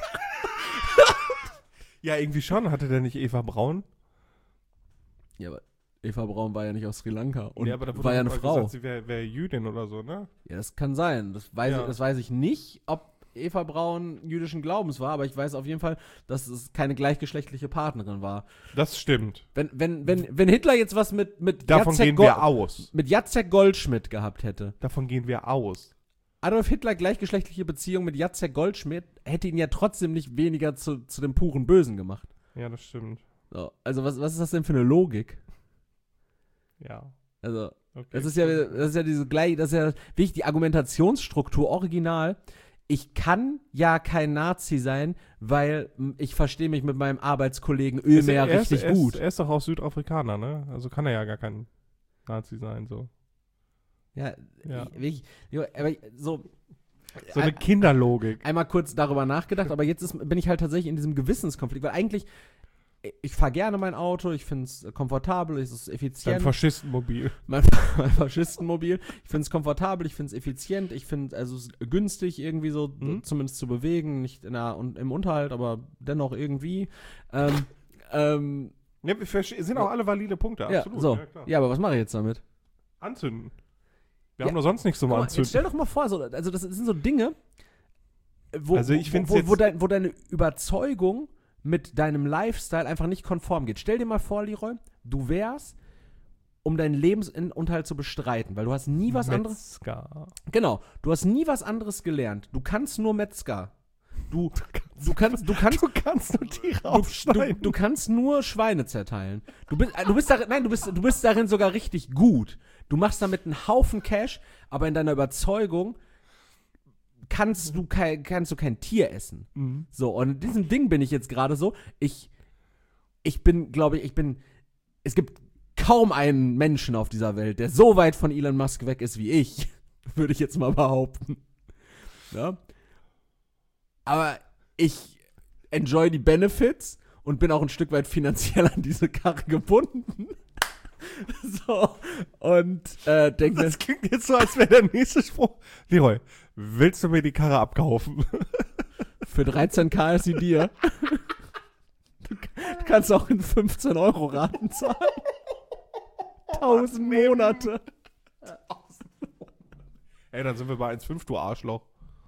Ja, irgendwie schon. Hatte der nicht Eva Braun? Ja, aber Eva Braun war ja nicht aus Sri Lanka und ja, aber da wurde war ja eine mal Frau. Gesagt, sie wäre Jüdin oder so, ne? Ja, das kann sein. Das weiß ich nicht, ob Eva Braun jüdischen Glaubens war, aber ich weiß auf jeden Fall, dass es keine gleichgeschlechtliche Partnerin war. Das stimmt. Wenn Hitler jetzt was mit Davon gehen wir aus. Mit Jacek Goldschmidt gehabt hätte. Davon gehen wir aus. Adolf Hitler gleichgeschlechtliche Beziehung mit Jacek Goldschmidt hätte ihn ja trotzdem nicht weniger zu dem puren Bösen gemacht. Ja, das stimmt. So, also was ist das denn für eine Logik? Ja. Also, Okay. das ist ja wirklich die Argumentationsstruktur original. Ich kann ja kein Nazi sein, weil ich verstehe mich mit meinem Arbeitskollegen Ölmeer richtig gut. Er ist doch auch Südafrikaner, ne? Also kann er ja gar kein Nazi sein, so. Ja. Aber so eine Kinderlogik. Einmal kurz darüber nachgedacht, aber jetzt bin ich halt tatsächlich in diesem Gewissenskonflikt, weil eigentlich, ich fahre gerne mein Auto, ich finde es komfortabel, es ist effizient. Dein Faschistenmobil. Mein Faschistenmobil. Ich finde es komfortabel, ich finde es effizient, ich finde es günstig irgendwie so zumindest zu bewegen, nicht im Unterhalt, aber dennoch irgendwie. Ja, sind auch alle valide Punkte, absolut. Ja, so. Ja, aber was mache ich jetzt damit? Anzünden. Wir haben doch sonst nichts zum Anzünden. Jetzt stell doch mal vor, also das sind so Dinge, wo deine Überzeugung mit deinem Lifestyle einfach nicht konform geht. Stell dir mal vor, Leroy, du wärst, um deinen Lebensunterhalt zu bestreiten, weil du hast nie was anderes. Metzger. Genau, du hast nie was anderes gelernt. Du kannst nur Metzger. Du kannst nur Tiere aufschneiden. Du kannst nur Schweine zerteilen. Du bist darin sogar richtig gut. Du machst damit einen Haufen Cash, aber in deiner Überzeugung kannst du kein Tier essen. Mhm. So, und in diesem Ding bin ich jetzt gerade so. Es gibt kaum einen Menschen auf dieser Welt, der so weit von Elon Musk weg ist wie ich. Würde ich jetzt mal behaupten. Ja? Aber ich enjoy die Benefits und bin auch ein Stück weit finanziell an diese Karre gebunden. So, und denke. Das klingt jetzt so, als wäre der nächste Spruch. Leroy, willst du mir die Karre abkaufen? Für 13.000 ist sie dir. Du kannst auch in 15 € Raten zahlen. 1000 Monate. Ey, dann sind wir bei 1,5, du Arschloch.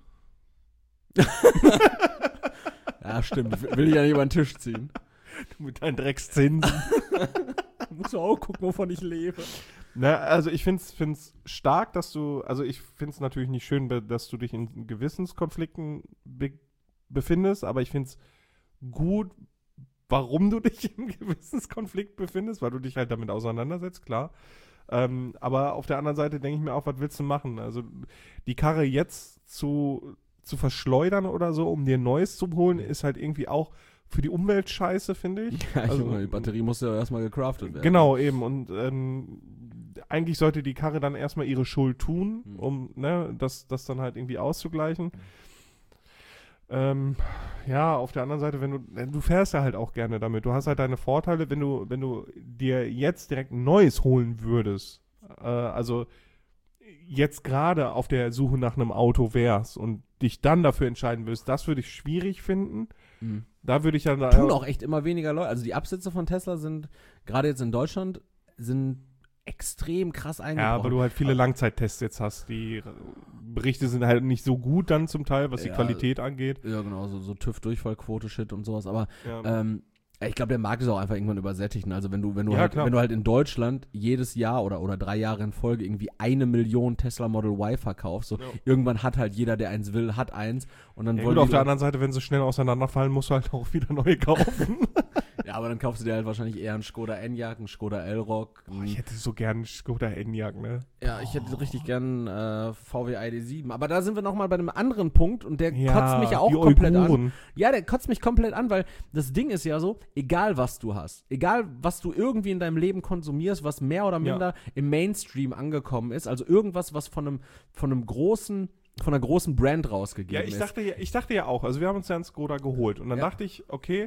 Ja, stimmt. Will ich ja nicht über den Tisch ziehen. Du mit deinen Dreckszinsen. Du musst auch gucken, wovon ich lebe. Na, also ich find's stark, ich find's natürlich nicht schön, dass du dich in Gewissenskonflikten befindest, aber ich find's gut, warum du dich im Gewissenskonflikt befindest, weil du dich halt damit auseinandersetzt, klar. Aber auf der anderen Seite denke ich mir auch, was willst du machen? Also die Karre jetzt zu verschleudern oder so, um dir Neues zu holen, ist halt irgendwie auch für die Umwelt scheiße, finde ich. Ja, Also, Junge, die Batterie muss ja erstmal gecraftet werden. Genau, eben. Und eigentlich sollte die Karre dann erstmal ihre Schuld tun, um das dann halt irgendwie auszugleichen. Ja, auf der anderen Seite, du fährst ja halt auch gerne damit. Du hast halt deine Vorteile, wenn du dir jetzt direkt ein neues holen würdest. Also jetzt gerade auf der Suche nach einem Auto wärst und dich dann dafür entscheiden würdest, das würde ich schwierig finden. Da würde ich ja Tun auch echt immer weniger Leute. Also die Absätze von Tesla sind, gerade jetzt in Deutschland, sind extrem krass eingebrochen. Ja, weil du halt viele Langzeittests jetzt hast. Die Berichte sind halt nicht so gut dann zum Teil, was die Qualität angeht. Ja, genau, so TÜV-Durchfallquote-Shit und sowas. Aber Ja. ich glaube, der Markt ist auch einfach irgendwann übersättigt. Ne? Also wenn du Ja, halt, klar. wenn du halt in Deutschland jedes Jahr oder 3 Jahre in Folge irgendwie 1 Million Tesla Model Y verkaufst, so irgendwann hat halt jeder, der eins will, hat eins. Und dann Ja, wollen gut, auf die der anderen Seite, wenn sie schnell auseinanderfallen, musst du halt auch wieder neue kaufen. Ja, aber dann kaufst du dir halt wahrscheinlich eher einen Skoda Enyaq, einen Skoda Elroq. Ich hätte so gern einen Skoda Enyaq, ne? Ja, ich hätte richtig gern VW ID.7. Aber da sind wir nochmal bei einem anderen Punkt und der kotzt mich ja auch die komplett Uiguren. an. Ja, der kotzt mich komplett an, weil das Ding ist ja so, egal was du hast, egal was du irgendwie in deinem Leben konsumierst, was mehr oder minder im Mainstream angekommen ist, also irgendwas, was von einer großen Brand rausgegeben ist. Ich dachte ja auch, also wir haben uns ja einen Skoda geholt und dann dachte ich, okay,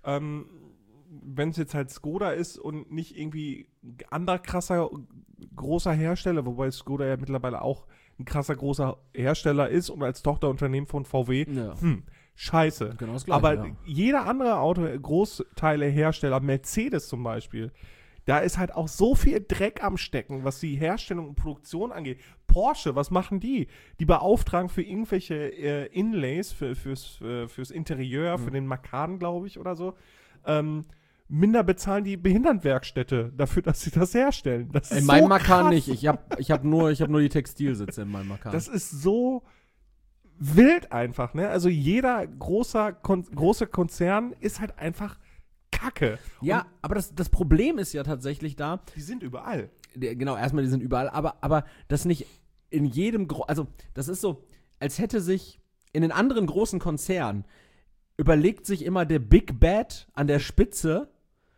wenn es jetzt halt Skoda ist und nicht irgendwie ein anderer krasser, großer Hersteller, wobei Skoda ja mittlerweile auch ein krasser, großer Hersteller ist und als Tochterunternehmen von VW, scheiße. Genau das Gleiche, Aber jeder andere Großteile-Hersteller, Mercedes zum Beispiel, da ist halt auch so viel Dreck am Stecken, was die Herstellung und Produktion angeht. Porsche, was machen die? Die beauftragen für irgendwelche Inlays, fürs Interieur, für den Macan, glaube ich, oder so. Minder bezahlen die Behindertenwerkstätte dafür, dass sie das herstellen. Das ist in meinem so Macan krass. nicht. Ich hab nur die Textilsitze in meinem Macan. Das ist so wild einfach, ne? Also jeder große Konzern ist halt einfach Kacke. Ja, aber das Problem ist ja tatsächlich da. Die sind überall. Genau, erstmal, die sind überall, aber das nicht in jedem, also das ist so, als hätte sich in den anderen großen Konzernen überlegt sich immer der Big Bad an der Spitze,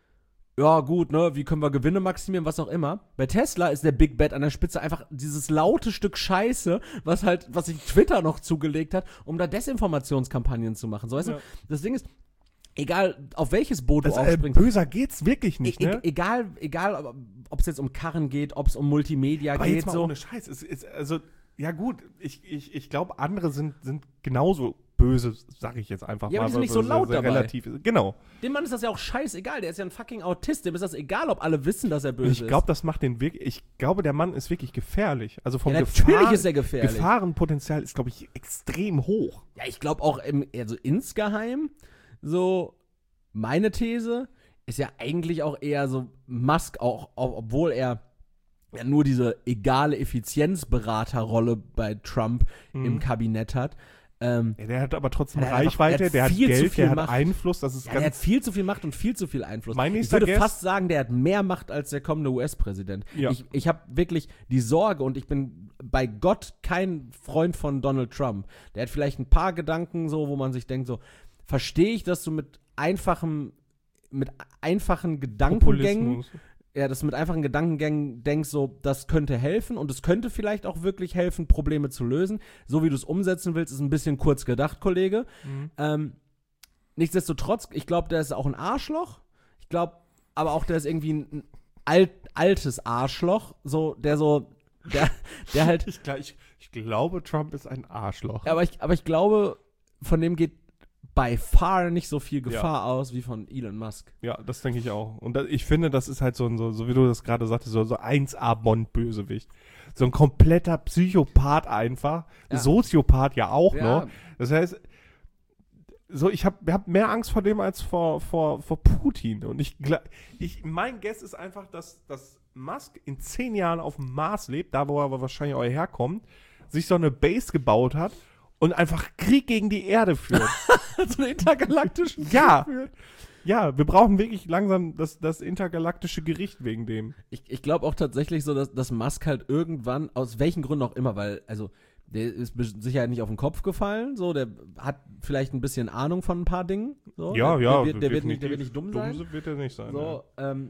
ja gut, ne, wie können wir Gewinne maximieren, was auch immer. Bei Tesla ist der Big Bad an der Spitze einfach dieses laute Stück Scheiße, was sich Twitter noch zugelegt hat, um da Desinformationskampagnen zu machen. So, weißt du, das Ding ist, egal auf welches Boot du aufspringst. Böser geht's wirklich nicht, ne? Egal, ob es jetzt um Karren geht, ob es um Multimedia Aber geht, jetzt mal so. ohne Scheiß. Also, ja gut, ich glaube, andere sind genauso böse, sag ich jetzt einfach mal. Ja, aber die sind nicht so laut dabei. Relativ, genau. Dem Mann ist das ja auch scheißegal, der ist ja ein fucking Autist, dem ist das egal, ob alle wissen, dass er böse ist. Ich glaube, das macht den wirklich, ich glaube, der Mann ist wirklich gefährlich. Also vom natürlich ist er gefährlich. Gefahrenpotenzial ist, glaube ich, extrem hoch. Ja, ich glaube auch, also insgeheim, so meine These ist ja eigentlich auch eher so Musk, auch obwohl er ja nur diese egale Effizienzberaterrolle bei Trump im Kabinett hat. Ja, der hat aber trotzdem er hat Reichweite, einfach- der hat viel zu Geld, viel der hat Macht. Einfluss, das ist Ja, der hat ganz... viel zu viel Macht und viel zu viel Einfluss. Mein Ich nächster würde Guest- fast sagen, der hat mehr Macht als der kommende US-Präsident. Ja. Ich habe wirklich die Sorge und ich bin bei Gott kein Freund von Donald Trump. Der hat vielleicht ein paar Gedanken so, wo man sich denkt so, verstehe ich, dass du mit einfachen Gedankengängen, dass du mit einfachen Gedankengängen denkst, so, das könnte helfen und es könnte vielleicht auch wirklich helfen, Probleme zu lösen. So wie du es umsetzen willst, ist ein bisschen kurz gedacht, Kollege. Nichtsdestotrotz, ich glaube, der ist auch ein Arschloch. Ich glaube aber auch, der ist irgendwie ein altes Arschloch, der halt. Ich glaube, Trump ist ein Arschloch. Aber ich glaube, von dem geht by far nicht so viel Gefahr aus wie von Elon Musk. Ja, das denke ich auch. Und ich finde, das ist halt so wie du das gerade sagtest, so 1A-Bond-Bösewicht. So ein kompletter Psychopath einfach. Ja. Soziopath ja auch Ja. noch. Das heißt, so ich hab mehr Angst vor dem als vor Putin. Und mein Guess ist einfach, dass Musk in 10 Jahren auf dem Mars lebt, da wo er wahrscheinlich auch herkommt, sich so eine Base gebaut hat und einfach Krieg gegen die Erde führt. So einen intergalaktischen Ja. Krieg führt. Ja, wir brauchen wirklich langsam das intergalaktische Gericht wegen dem. Ich glaube auch tatsächlich so, dass Musk halt irgendwann, aus welchen Gründen auch immer, weil, also Der ist sicher nicht auf den Kopf gefallen, so, der hat vielleicht ein bisschen Ahnung von ein paar Dingen. So. Ja, Der wird nicht dumm sein. Dumm wird er nicht sein. So,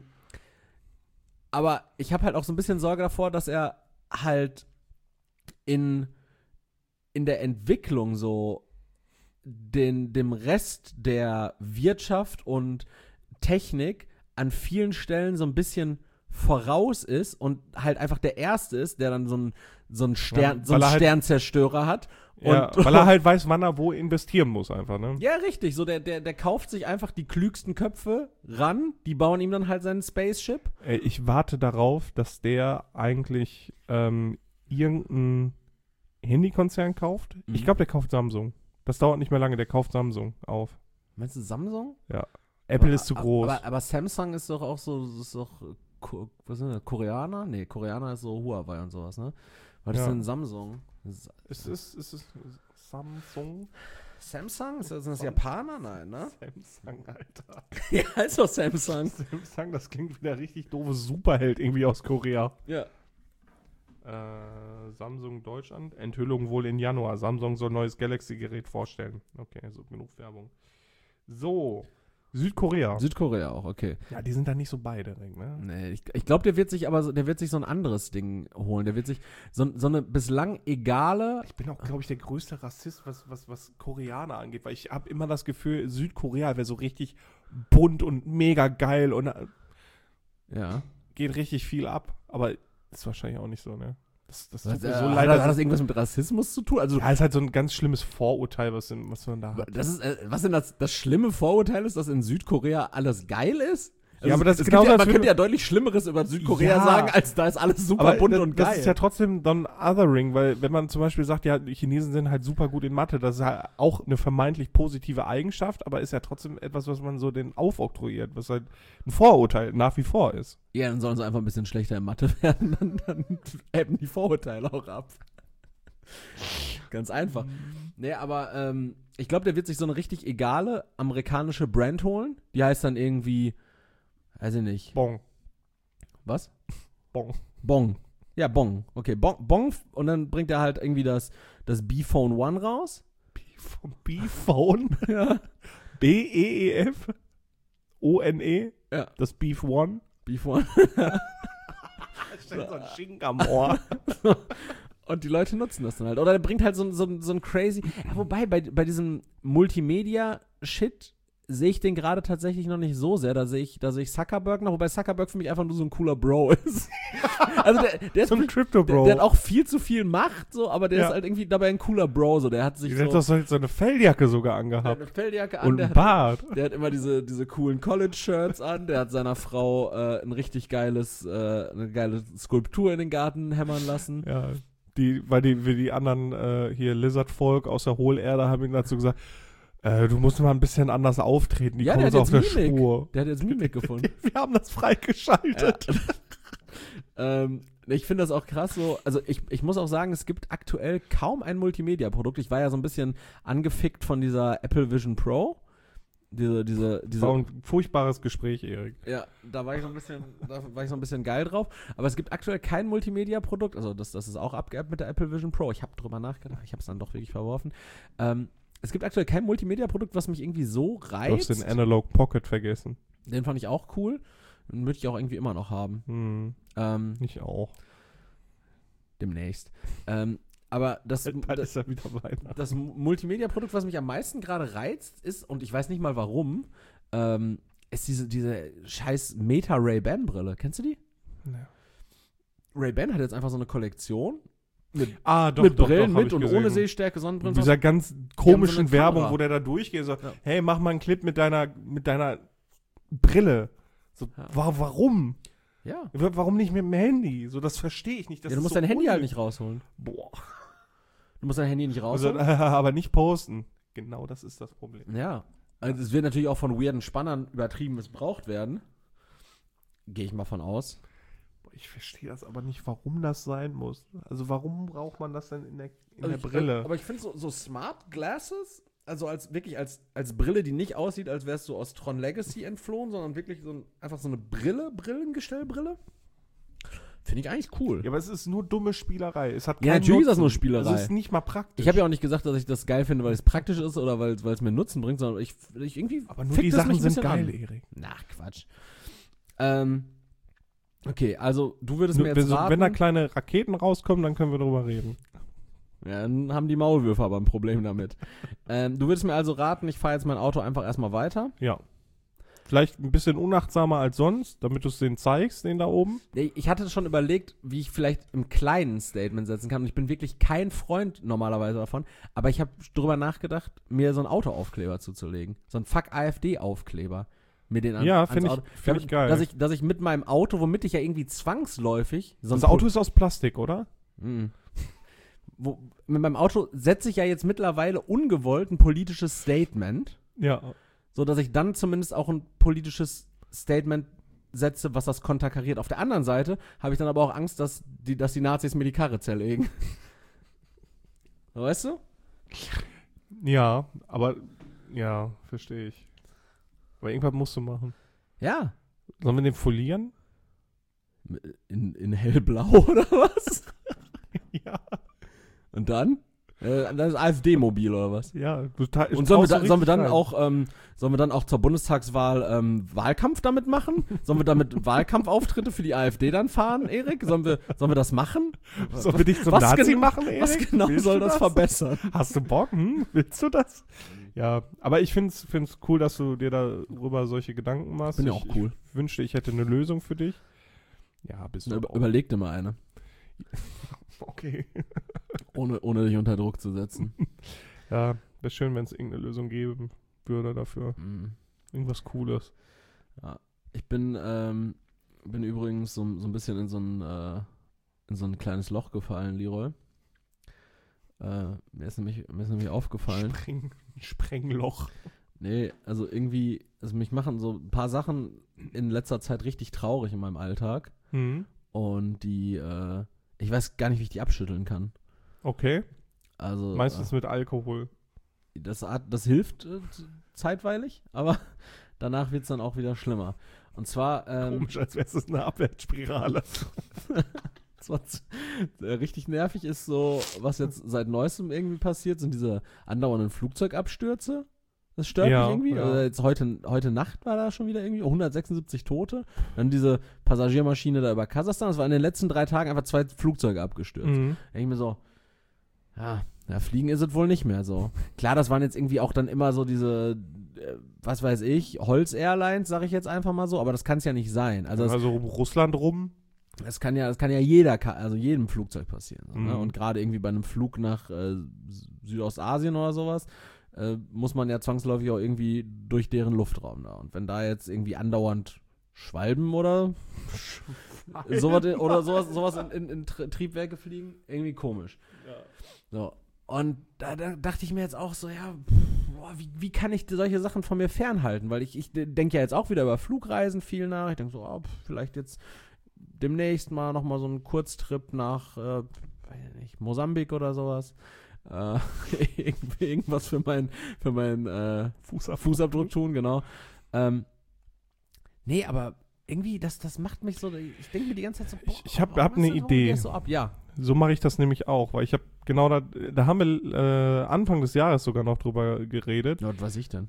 aber ich habe halt auch so ein bisschen Sorge davor, dass er halt in der Entwicklung so dem Rest der Wirtschaft und Technik an vielen Stellen so ein bisschen voraus ist und halt einfach der Erste ist, der dann so einen Sternzerstörer hat. Ja, weil er halt weiß, wann er wo investieren muss einfach, ne? Ja, richtig. So, der kauft sich einfach die klügsten Köpfe ran, die bauen ihm dann halt seinen Spaceship. Ich warte darauf, dass der eigentlich irgendeinen Handykonzern kauft. Mhm. Ich glaube, der kauft Samsung. Das dauert nicht mehr lange, der kauft Samsung auf. Meinst du Samsung? Ja. Apple ist zu groß. Aber Samsung ist doch auch so, das ist doch, was sind das, Koreaner? Nee, Koreaner ist so Huawei und sowas, ne? Was ist denn Samsung? Ist es Samsung? Samsung? Sind das Japaner? Nein, ne? Samsung, Alter. Ja, ist doch Samsung. Samsung, das klingt wie der richtig doofe Superheld irgendwie aus Korea. Ja. Samsung Deutschland, Enthüllung wohl in Januar. Samsung soll neues Galaxy-Gerät vorstellen. Okay, so genug Werbung. So, Südkorea. Südkorea auch, okay. Ja, die sind da nicht so bei direkt, ne? Nee, ich glaube, der wird sich so ein anderes Ding holen. Der wird sich so eine bislang egale. Ich bin auch, glaube ich, der größte Rassist, was Koreaner angeht, weil ich habe immer das Gefühl, Südkorea wäre so richtig bunt und mega geil und Ja. geht richtig viel ab, aber ist wahrscheinlich auch nicht so, ne? Das tut mir so Hat leid. das irgendwas mit Rassismus zu tun? Also, Ja, ist halt so ein ganz schlimmes Vorurteil, was man da hat. das ist, was denn das schlimme Vorurteil ist, dass in Südkorea alles geil ist? Also Ja, aber das ist genau genauso, man als könnte ja deutlich Schlimmeres über Südkorea Ja. sagen, als da ist alles super aber bunt und geil. das ist ja trotzdem dann Othering, weil wenn man zum Beispiel sagt, ja, die Chinesen sind halt super gut in Mathe, das ist halt auch eine vermeintlich positive Eigenschaft, aber ist ja trotzdem etwas, was man so den aufoktroyiert, was halt ein Vorurteil nach wie vor ist. Ja, dann sollen sie einfach ein bisschen schlechter in Mathe werden, dann ebben die Vorurteile auch ab. Ganz einfach. Nee, aber ich glaube, der wird sich so eine richtig egale amerikanische Brand holen. Die heißt dann irgendwie, weiß ich nicht. Bon. Was? Bon. Bong. Ja, Bong. Okay, Bong. Und dann bringt er halt irgendwie das B-Phone One raus. B-Phone? Ja. B-E-E-F-O-N-E? Ja. Das Beef One? Beef One. Steht so ein Schinken am Ohr. Und die Leute nutzen das dann halt. Oder der bringt halt so ein crazy. Ja, wobei, bei diesem Multimedia-Shit sehe ich den gerade tatsächlich noch nicht so sehr. Da sehe ich Zuckerberg noch, wobei Zuckerberg für mich einfach nur so ein cooler Bro ist. Also der ist so ein Crypto-Bro. Der hat auch viel zu viel Macht, so, aber der ist halt irgendwie dabei ein cooler Bro. So. Der hat sich Der hat doch so eine Felljacke sogar eine angehabt. Feldjacke an. Und ein Bart. Der hat immer diese coolen College-Shirts an. Der hat seiner Frau ein richtig eine geile Skulptur in den Garten hämmern lassen. Ja, weil die anderen hier Lizard-Volk aus der Hohlerde haben ihm dazu gesagt, du musst mal ein bisschen anders auftreten. Die kommen der hat so auf jetzt der Mimik. Spur. Der hat jetzt Mimik gefunden. Wir haben das freigeschaltet. Ja. Ich finde das auch krass so. Also ich muss auch sagen, es gibt aktuell kaum ein Multimedia-Produkt. Ich war ja so ein bisschen angefickt von dieser Apple Vision Pro. Diese War ein furchtbares Gespräch, Erik. Ja, da war ich so ein bisschen geil drauf. Aber es gibt aktuell kein Multimedia-Produkt. Also das ist auch abgeappt mit der Apple Vision Pro. Ich habe drüber nachgedacht. Ich habe es dann doch wirklich verworfen. Es gibt aktuell kein Multimedia-Produkt, was mich irgendwie so reizt. Du hast den Analog Pocket vergessen. Den fand ich auch cool. Den würde ich auch irgendwie immer noch haben. Ich auch. Demnächst. Aber das ist ja wieder Weihnachten. Das Multimedia-Produkt, was mich am meisten gerade reizt, ist, und ich weiß nicht mal warum, ist diese scheiß Meta-Ray-Ban-Brille. Kennst du die? Ja. Ray-Ban hat jetzt einfach so eine Kollektion mit hab Brillen mit ich und gesehen. ohne Sehstärke, Sonnenbrillen. Mit dieser ganz so komischen eine Werbung, Kamera. wo der da durchgeht, so, Ja. hey, mach mal einen Clip mit deiner Brille. So, Ja. Warum? Ja. Warum nicht mit dem Handy? So, das verstehe ich nicht. Das Ja, du ist musst so dein Handy halt unnötig. nicht rausholen. Boah. Du musst dein Handy nicht Also, rausholen. aber nicht posten. Genau, das ist das Problem. Ja. Also es wird natürlich auch von weirden Spannern übertrieben missbraucht werden. Gehe ich mal von aus. Ich verstehe das aber nicht, warum das sein muss. Also warum braucht man das denn in der Also Brille? Aber ich finde so Smart Glasses, also wirklich als Brille, die nicht aussieht, als wärst du aus Tron Legacy entflohen, sondern wirklich einfach so eine Brillengestellbrille, finde Finde ich eigentlich cool. Ja, aber es ist nur dumme Spielerei. Es hat Ja, keinen natürlich ist das Nutzen. nur Spielerei. Es ist nicht mal praktisch. Ich habe ja auch nicht gesagt, dass ich das geil finde, weil es praktisch ist oder weil es mir Nutzen bringt, sondern ich irgendwie. aber nur fickt die das Sachen mich ein sind bisschen geil, an. Erik. Na, Quatsch. Okay, also du würdest mir jetzt raten. Wenn da kleine Raketen rauskommen, dann können wir drüber reden. Ja, dann haben die Maulwürfe aber ein Problem damit. Du würdest mir also raten, ich fahre jetzt mein Auto einfach erstmal weiter. Ja. Vielleicht ein bisschen unachtsamer als sonst, damit du es denen zeigst, den da oben. Ich hatte schon überlegt, wie ich vielleicht im kleinen Statement setzen kann. Und ich bin wirklich kein Freund normalerweise davon. Aber ich habe drüber nachgedacht, mir so einen Autoaufkleber zuzulegen. So einen Fuck-AfD-Aufkleber. Mir den Ja, finde ich geil. Dass ich mit meinem Auto, womit ich ja irgendwie zwangsläufig. Das Auto ist aus Plastik, oder? Mit meinem Auto setze ich ja jetzt mittlerweile ungewollt ein politisches Statement. Ja. So dass ich dann zumindest auch ein politisches Statement setze, was das konterkariert. Auf der anderen Seite habe ich dann aber auch Angst, dass die Nazis mir die Karre zerlegen. Weißt du? Ja, aber ja, verstehe ich. Aber irgendwas musst du machen. Ja. Sollen wir den folieren? In hellblau oder was? Ja. Und dann? Das AfD-Mobil oder was? Ja. Und sollen wir dann auch zur Bundestagswahl Wahlkampf damit machen? Sollen wir damit Wahlkampfauftritte für die AfD dann fahren, Erik? Sollen wir das machen? Sollen wir dich zum Nazi machen, Erik? Was genau soll das verbessern? Hast du Bock? Willst du das? Ja, aber ich find's cool, dass du dir darüber solche Gedanken machst. Bin ja auch cool. Ich wünschte, ich hätte eine Lösung für dich. Ja, bist du auch. Überleg dir mal eine. Okay. Ohne dich unter Druck zu setzen. Ja, wäre schön, wenn es irgendeine Lösung geben würde dafür. Irgendwas Cooles. Ja, ich bin übrigens so ein bisschen in so ein kleines Loch gefallen, Leroy. Mir ist nämlich aufgefallen. Sprengloch. Nee, also irgendwie, mich machen so ein paar Sachen in letzter Zeit richtig traurig in meinem Alltag. Und ich weiß gar nicht, wie ich die abschütteln kann. Okay. Also meistens mit Alkohol. Das hilft zeitweilig, aber danach wird es dann auch wieder schlimmer. Und zwar komisch, als wäre es eine Abwärtsspirale. Was richtig nervig ist so, was jetzt seit Neuestem irgendwie passiert, sind diese andauernden Flugzeugabstürze. Das stört mich irgendwie. Ja. Also jetzt heute Nacht war da schon wieder irgendwie 176 Tote. Dann diese Passagiermaschine da über Kasachstan. Das war in den letzten 3 Tagen einfach 2 Flugzeuge abgestürzt. Da denke ich mir so, ja, fliegen ist es wohl nicht mehr so. Klar, das waren jetzt irgendwie auch dann immer so diese, was weiß ich, Holz-Airlines, sage ich jetzt einfach mal so, aber das kann es ja nicht sein. Also um Russland rum. Das kann ja jedem Flugzeug passieren. So, ne? Und gerade irgendwie bei einem Flug nach Südostasien oder sowas, muss man ja zwangsläufig auch irgendwie durch deren Luftraum da. Und wenn da jetzt irgendwie andauernd Schwalben oder sowas in Triebwerke fliegen, irgendwie komisch. Ja. So. Und da dachte ich mir jetzt auch so, ja, wie kann ich solche Sachen von mir fernhalten? Weil ich denke ja jetzt auch wieder über Flugreisen viel nach. Ich denke so, vielleicht jetzt demnächst mal nochmal so einen Kurztrip nach, weiß ich nicht, Mosambik oder sowas. Irgendwas für meinen Fußabdruck tun, genau. Nee, aber irgendwie, das macht mich so, ich denke mir die ganze Zeit so, ich hab eine Idee. So ab? Ja. So mache ich das nämlich auch, weil ich habe genau da haben wir Anfang des Jahres sogar noch drüber geredet. Ja, was weiß ich denn?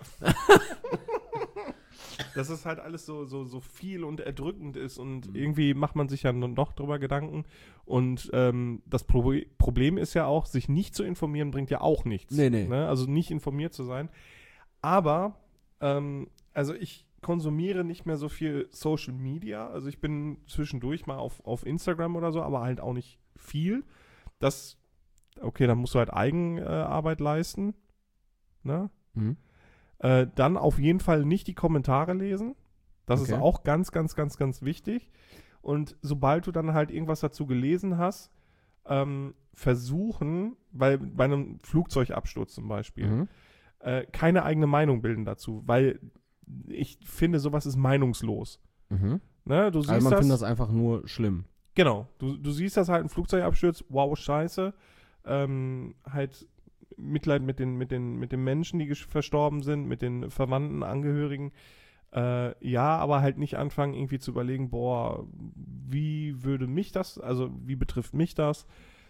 Dass es halt alles so viel und erdrückend ist und irgendwie macht man sich ja noch drüber Gedanken. Und das Problem ist ja auch, sich nicht zu informieren, bringt ja auch nichts. Nee. Ne? Also nicht informiert zu sein. Aber, also ich konsumiere nicht mehr so viel Social Media. Also ich bin zwischendurch mal auf Instagram oder so, aber halt auch nicht viel. Okay, dann musst du halt Eigenarbeit leisten. Ne? Dann auf jeden Fall nicht die Kommentare lesen. Das ist auch ganz, ganz, ganz, ganz wichtig. Und sobald du dann halt irgendwas dazu gelesen hast, versuchen, weil bei einem Flugzeugabsturz zum Beispiel, keine eigene Meinung bilden dazu, weil ich finde, sowas ist meinungslos. Ne? Du siehst also man findet das einfach nur schlimm. Genau. Du siehst das halt, ein Flugzeugabsturz, wow, scheiße. Halt Mitleid mit den Menschen, die verstorben sind, mit den Verwandten, Angehörigen. Ja, aber halt nicht anfangen, irgendwie zu überlegen, wie würde mich das, also wie betrifft mich das?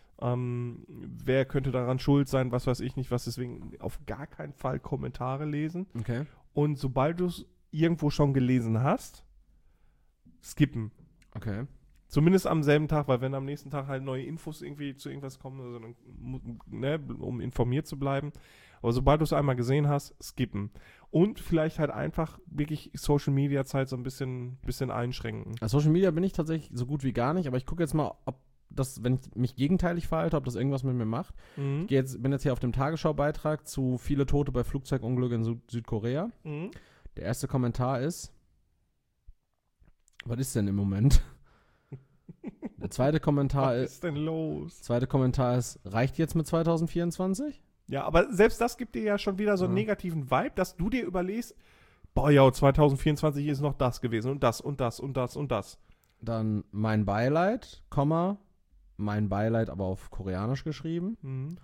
Wer könnte daran schuld sein, was weiß ich nicht, was, deswegen auf gar keinen Fall Kommentare lesen. Okay. Und sobald du es irgendwo schon gelesen hast, skippen. Okay. Zumindest am selben Tag, weil wenn am nächsten Tag halt neue Infos irgendwie zu irgendwas kommen, also dann, ne, um informiert zu bleiben. Aber sobald du es einmal gesehen hast, skippen. Und vielleicht halt einfach wirklich Social Media Zeit so ein bisschen einschränken. Auf Social Media bin ich tatsächlich so gut wie gar nicht, aber ich gucke jetzt mal, ob das, wenn ich mich gegenteilig verhalte, ob das irgendwas mit mir macht. Mhm. Bin jetzt hier auf dem Tagesschau-Beitrag zu viele Tote bei Flugzeugunglück in Südkorea. Mhm. Der erste Kommentar ist, was ist denn im Moment? Der zweite Kommentar Was ist denn los? ist, reicht jetzt mit 2024? Ja, aber selbst das gibt dir ja schon wieder so einen Ja. negativen Vibe, dass du dir überlegst, boah, ja, 2024 ist noch das gewesen und das und das und das und das. Dann mein Beileid, mein Beileid aber auf Koreanisch geschrieben. Mhm.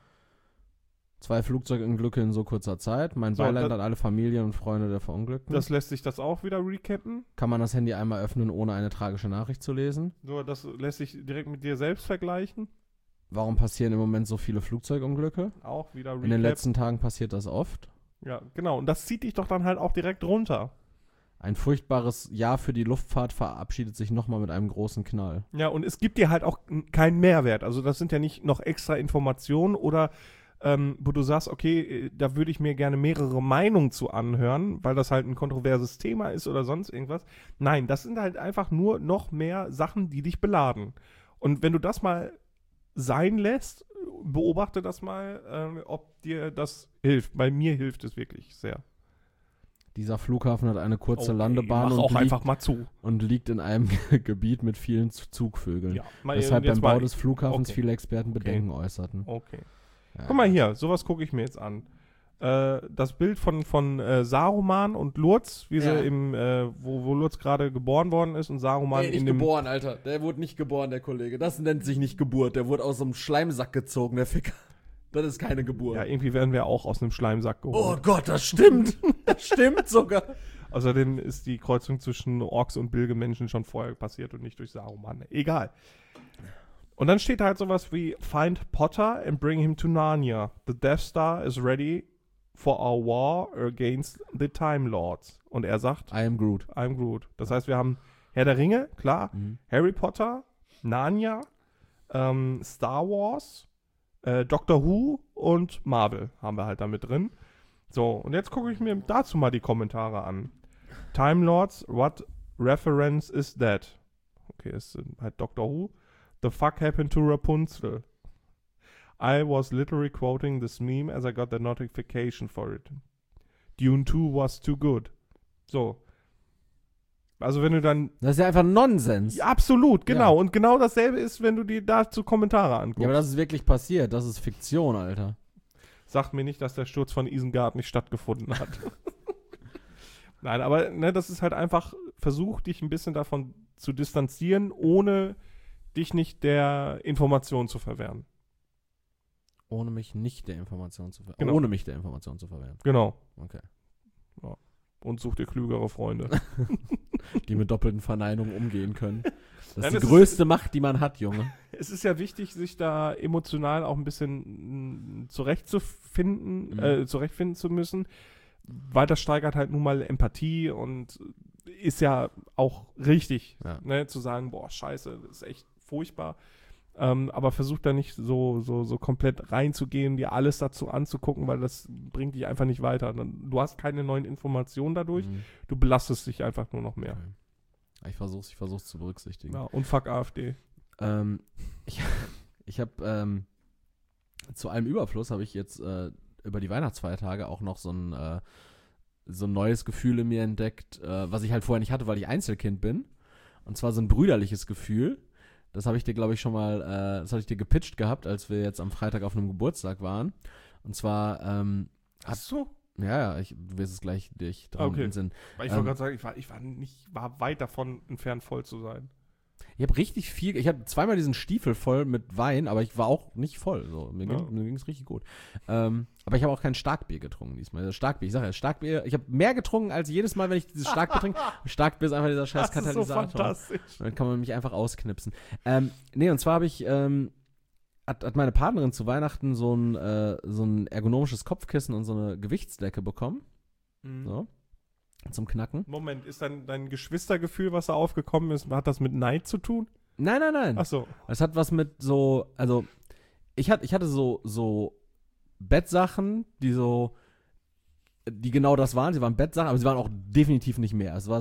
2 Flugzeugunglücke in so kurzer Zeit. Mein So, Beileid das- an alle Familien und Freunde der Verunglückten. Das lässt sich das auch wieder recappen. Kann man das Handy einmal öffnen, ohne eine tragische Nachricht zu lesen? So, das lässt sich direkt mit dir selbst vergleichen. Warum passieren im Moment so viele Flugzeugunglücke? Auch wieder recap. In den letzten Tagen passiert das oft. Ja, genau. Und das zieht dich doch dann halt auch direkt runter. Ein furchtbares Jahr für die Luftfahrt verabschiedet sich nochmal mit einem großen Knall. Ja, und es gibt dir halt auch keinen Mehrwert. Also das sind ja nicht noch extra Informationen oder wo du sagst, okay, da würde ich mir gerne mehrere Meinungen zu anhören, weil das halt ein kontroverses Thema ist oder sonst irgendwas. Nein, das sind halt einfach nur noch mehr Sachen, die dich beladen. Und wenn du das mal sein lässt, beobachte das mal, ob dir das hilft. Bei mir hilft es wirklich sehr. Dieser Flughafen hat eine kurze Okay, Landebahn mach und, auch liegt, einfach mal zu. und liegt in einem Gebiet mit vielen Zugvögeln. Ja, mal Weshalb jetzt beim Bau mal- des Flughafens okay. viele Experten Bedenken äußerten. Okay. Ja. Guck mal hier, sowas gucke ich mir jetzt an. Das Bild von Saruman und Lurz, wie Ja. sie wo Lurz gerade geboren worden ist und Saruman in dem. Alter. Der wurde nicht geboren, der Kollege. Das nennt sich nicht Geburt. Der wurde aus so einem Schleimsack gezogen, der Ficker. Das ist keine Geburt. Ja, irgendwie werden wir auch aus einem Schleimsack Oh geholt. Gott, das stimmt. Das stimmt sogar. Außerdem ist die Kreuzung zwischen Orks und Bilgemenschen schon vorher passiert und nicht durch Saruman. Egal. Und dann steht halt sowas wie Find Potter and bring him to Narnia. The Death Star is ready for our war against the Time Lords. Und er sagt, I am Groot. I'm Groot. Das heißt, wir haben Herr der Ringe, klar, Harry Potter, Narnia, Star Wars, Doctor Who und Marvel haben wir halt da mit drin. So, und jetzt gucke ich mir dazu mal die Kommentare an. Time Lords, what reference is that? Okay, ist halt Doctor Who. The fuck happened to Rapunzel? I was literally quoting this meme as I got the notification for it. Dune 2 was too good. So. Also wenn du dann... Das ist ja einfach Nonsens. Ja, absolut, genau. Ja. Und genau dasselbe ist, wenn du dir dazu Kommentare anguckst. Ja, aber das ist wirklich passiert. Das ist Fiktion, Alter. Sagt mir nicht, dass der Sturz von Isengard nicht stattgefunden hat. Nein, aber ne, das ist halt einfach, versuch dich ein bisschen davon zu distanzieren, ohne dich nicht der Information zu verwehren. Ohne mich nicht der Information zu verwehren. Genau. Ohne mich der Information zu verwehren. Genau. Okay. Und such dir klügere Freunde. Die mit doppelten Verneinungen umgehen können. Das Nein, ist die das größte Macht, die man hat, Junge. Es ist ja wichtig, sich da emotional auch ein bisschen zurechtfinden zu müssen, weil das steigert halt nun mal Empathie und ist ja auch richtig, Ja. ne, zu sagen, boah, scheiße, das ist echt furchtbar. Aber versuch da nicht so komplett reinzugehen, dir alles dazu anzugucken, weil das bringt dich einfach nicht weiter. Du hast keine neuen Informationen dadurch, Mhm. du belastest dich einfach nur noch mehr. Okay. Ich versuch's zu berücksichtigen. Ja, und fuck AfD. Ich habe zu allem Überfluss habe ich jetzt über die Weihnachtsfeiertage auch noch so ein neues Gefühl in mir entdeckt, was ich halt vorher nicht hatte, weil ich Einzelkind bin. Und zwar so ein brüderliches Gefühl. Das habe ich dir, glaube ich, schon mal, das hatte ich dir gepitcht gehabt, als wir jetzt am Freitag auf einem Geburtstag waren. Und zwar, Achso. du wirst es gleich dich dran Okay. Sinn. Weil ich wollte gerade sagen, ich war weit davon entfernt, voll zu sein. Ich habe richtig viel, ich hatte zweimal diesen Stiefel voll mit Wein, aber ich war auch nicht voll. So. Mir ging es richtig gut. Aber ich habe auch kein Starkbier getrunken diesmal. Also Starkbier, ich sage ja, Starkbier, ich habe mehr getrunken als jedes Mal, wenn ich dieses Starkbier trinke. Starkbier ist einfach dieser scheiß Katalysator. Das ist so fantastisch. Dann kann man mich einfach ausknipsen. Und zwar habe ich, hat meine Partnerin zu Weihnachten so ein ergonomisches Kopfkissen und so eine Gewichtsdecke bekommen. So. Zum Knacken. Moment, ist dein Geschwistergefühl, was da aufgekommen ist, hat das mit Neid zu tun? Nein. Ach so. Es hat was mit so, also ich hatte so Bettsachen, die genau das waren. Sie waren Bettsachen, aber sie waren auch definitiv nicht mehr. Es war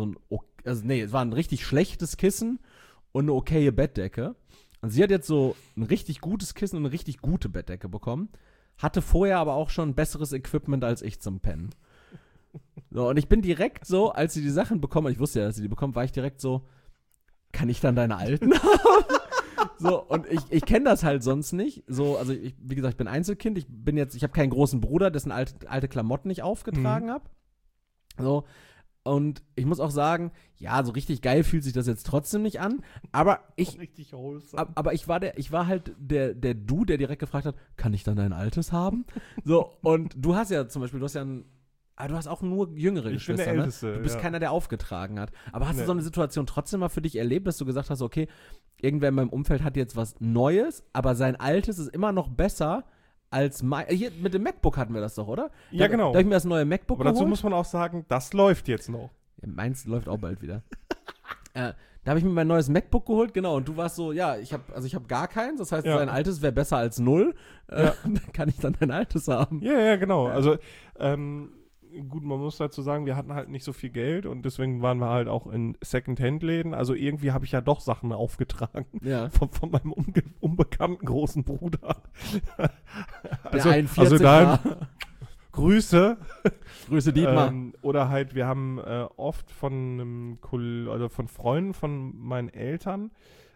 es war ein richtig schlechtes Kissen und eine okaye Bettdecke. Und sie hat jetzt so ein richtig gutes Kissen und eine richtig gute Bettdecke bekommen. Hatte vorher aber auch schon besseres Equipment als ich zum Pennen. So, und ich bin direkt so, als sie die Sachen bekommen, ich wusste ja, dass sie die bekommen, war ich direkt so, kann ich dann deine alten haben? So, und ich kenne das halt sonst nicht. So, also wie gesagt, ich bin Einzelkind, ich habe keinen großen Bruder, dessen alte Klamotten ich aufgetragen habe. So, und ich muss auch sagen, ja, so richtig geil fühlt sich das jetzt trotzdem nicht an, aber ich war halt der Dude, der direkt gefragt hat, kann ich dann dein altes haben? So, und du hast ja zum Beispiel, du hast auch nur jüngere Geschwister, bin der Älteste, ne? Du bist keiner, der aufgetragen hat. Aber hast du so eine Situation trotzdem mal für dich erlebt, dass du gesagt hast, okay, irgendwer in meinem Umfeld hat jetzt was Neues, aber sein altes ist immer noch besser als hier mit dem MacBook hatten wir das doch, oder? Ja, genau. Da habe ich mir das neue MacBook geholt. Aber dazu geholt. muss man auch sagen, das läuft jetzt noch. Ja, meins läuft auch bald wieder. Da habe ich mir mein neues MacBook geholt, genau. Und du warst so, ja, ich habe gar keins. Das heißt, dein altes wäre besser als 0. Kann ich dann dein altes haben? Ja, genau. Ja. Also, gut, man muss dazu sagen, wir hatten halt nicht so viel Geld und deswegen waren wir halt auch in Second-Hand-Läden. Also irgendwie habe ich ja doch Sachen aufgetragen von meinem unbekannten großen Bruder. Also da Grüße. Grüße Dietmar. Oder halt, wir haben oft von Freunden von meinen Eltern,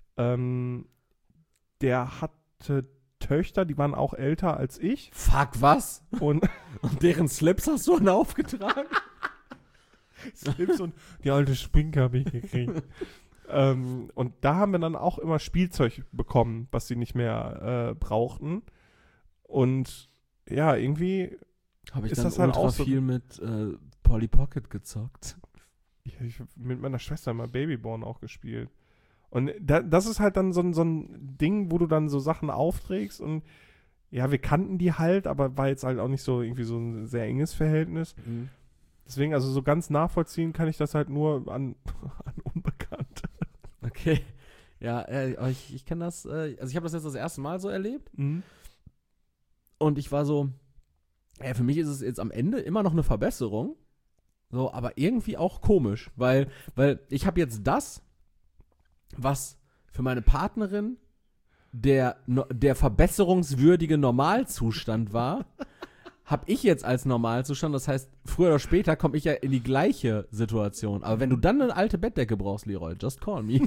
der hatte Töchter, die waren auch älter als ich. Fuck, was? Und deren Slips hast du dann aufgetragen? Slips und die alte Spinke habe ich gekriegt. Und da haben wir dann auch immer Spielzeug bekommen, was sie nicht mehr brauchten. Und ja, irgendwie habe ich ist dann das halt ultra auch so viel mit Polly Pocket gezockt. Ja, ich habe mit meiner Schwester mal Babyborn auch gespielt. Und das ist halt dann so ein Ding, wo du dann so Sachen aufträgst und ja, wir kannten die halt, aber war jetzt halt auch nicht so irgendwie so ein sehr enges Verhältnis. Mhm. Deswegen, also so ganz nachvollziehen kann ich das halt nur an Unbekannte. Okay. Ja, ich kenne das, also ich habe das jetzt das erste Mal so erlebt. Mhm. Und ich war so, für mich ist es jetzt am Ende immer noch eine Verbesserung. So, aber irgendwie auch komisch, weil ich habe jetzt das, was für meine Partnerin der verbesserungswürdige Normalzustand war, habe ich jetzt als Normalzustand. Das heißt, früher oder später komme ich ja in die gleiche Situation. Aber wenn du dann eine alte Bettdecke brauchst, Leroy, just call me.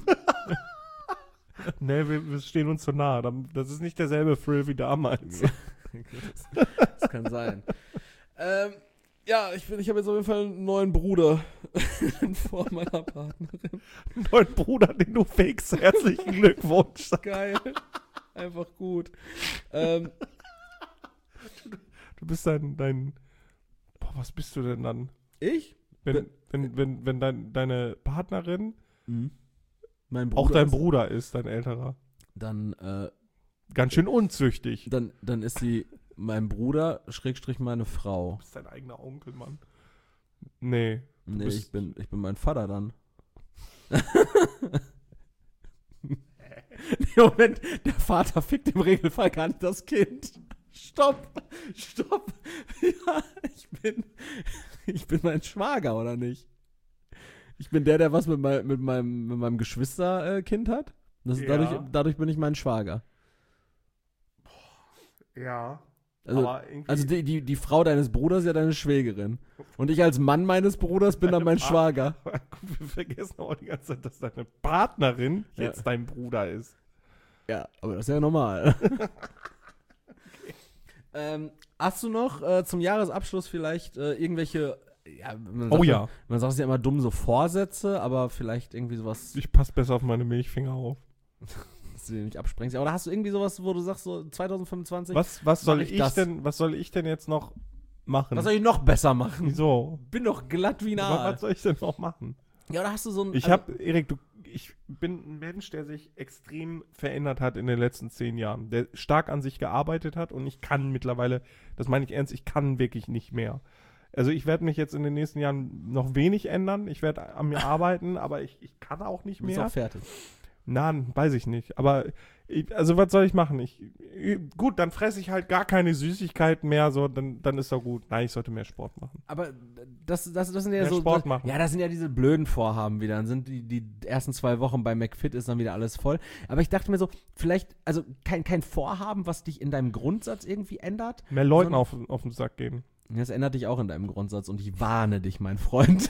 Nee, wir stehen uns zu nah. Das ist nicht derselbe Thrill wie damals. Das kann sein. Ja, ich habe jetzt auf jeden Fall einen neuen Bruder vor meiner Partnerin. Einen neuen Bruder, den du fakest. Herzlichen Glückwunsch. Geil. Einfach gut. Du bist dein boah, was bist du denn dann? Ich? Wenn deine Partnerin mein Bruder auch dein Bruder ist, dein älterer. Dann ganz schön unzüchtig. Dann ist sie mein Bruder, / meine Frau. Du bist dein eigener Onkel, Mann. Nee, ich bin mein Vater dann. Moment, der Vater fickt im Regelfall gar nicht das Kind. Stopp. Ja, ich bin mein Schwager, oder nicht? Ich bin der was mit meinem Geschwisterkind hat. Ja. Dadurch bin ich mein Schwager. ja. Also die Frau deines Bruders ist ja deine Schwägerin. Und ich als Mann meines Bruders bin dann mein Schwager. Wir vergessen auch die ganze Zeit, dass deine Partnerin jetzt dein Bruder ist. Ja, aber das ist ja normal. Okay. Hast du noch zum Jahresabschluss vielleicht irgendwelche Ja, man sagt es ja immer dumm, so Vorsätze, aber vielleicht irgendwie sowas, Ich passe besser auf meine Milchfinger auf. dass du dir nicht absprengst. Oder hast du irgendwie sowas, wo du sagst, so 2025, Was soll ich ich das? denn, was soll ich denn jetzt noch machen? was soll ich noch besser machen? Wieso? Bin doch glatt wie ein Aal. Was soll ich denn noch machen? Ja, oder hast du so ein... Ich bin ein Mensch, der sich extrem verändert hat in den letzten 10 Jahren, der stark an sich gearbeitet hat und ich kann mittlerweile, das meine ich ernst, ich kann wirklich nicht mehr. Also ich werde mich jetzt in den nächsten Jahren noch wenig ändern, ich werde an mir arbeiten, aber ich kann auch nicht du bist mehr. auch fertig. Nein, weiß ich nicht. Aber also was soll ich machen? Gut, dann fresse ich halt gar keine Süßigkeiten mehr, so, dann ist doch gut. Nein, ich sollte mehr Sport machen. Aber das sind ja Mehr so... Sport machen. Ja, das sind ja diese blöden Vorhaben wieder. Dann sind die ersten 2 Wochen bei McFit ist dann wieder alles voll. Aber ich dachte mir so, vielleicht, also kein Vorhaben, was dich in deinem Grundsatz irgendwie ändert. Mehr Leuten auf den Sack gehen. Das ändert dich auch in deinem Grundsatz und ich warne dich, mein Freund.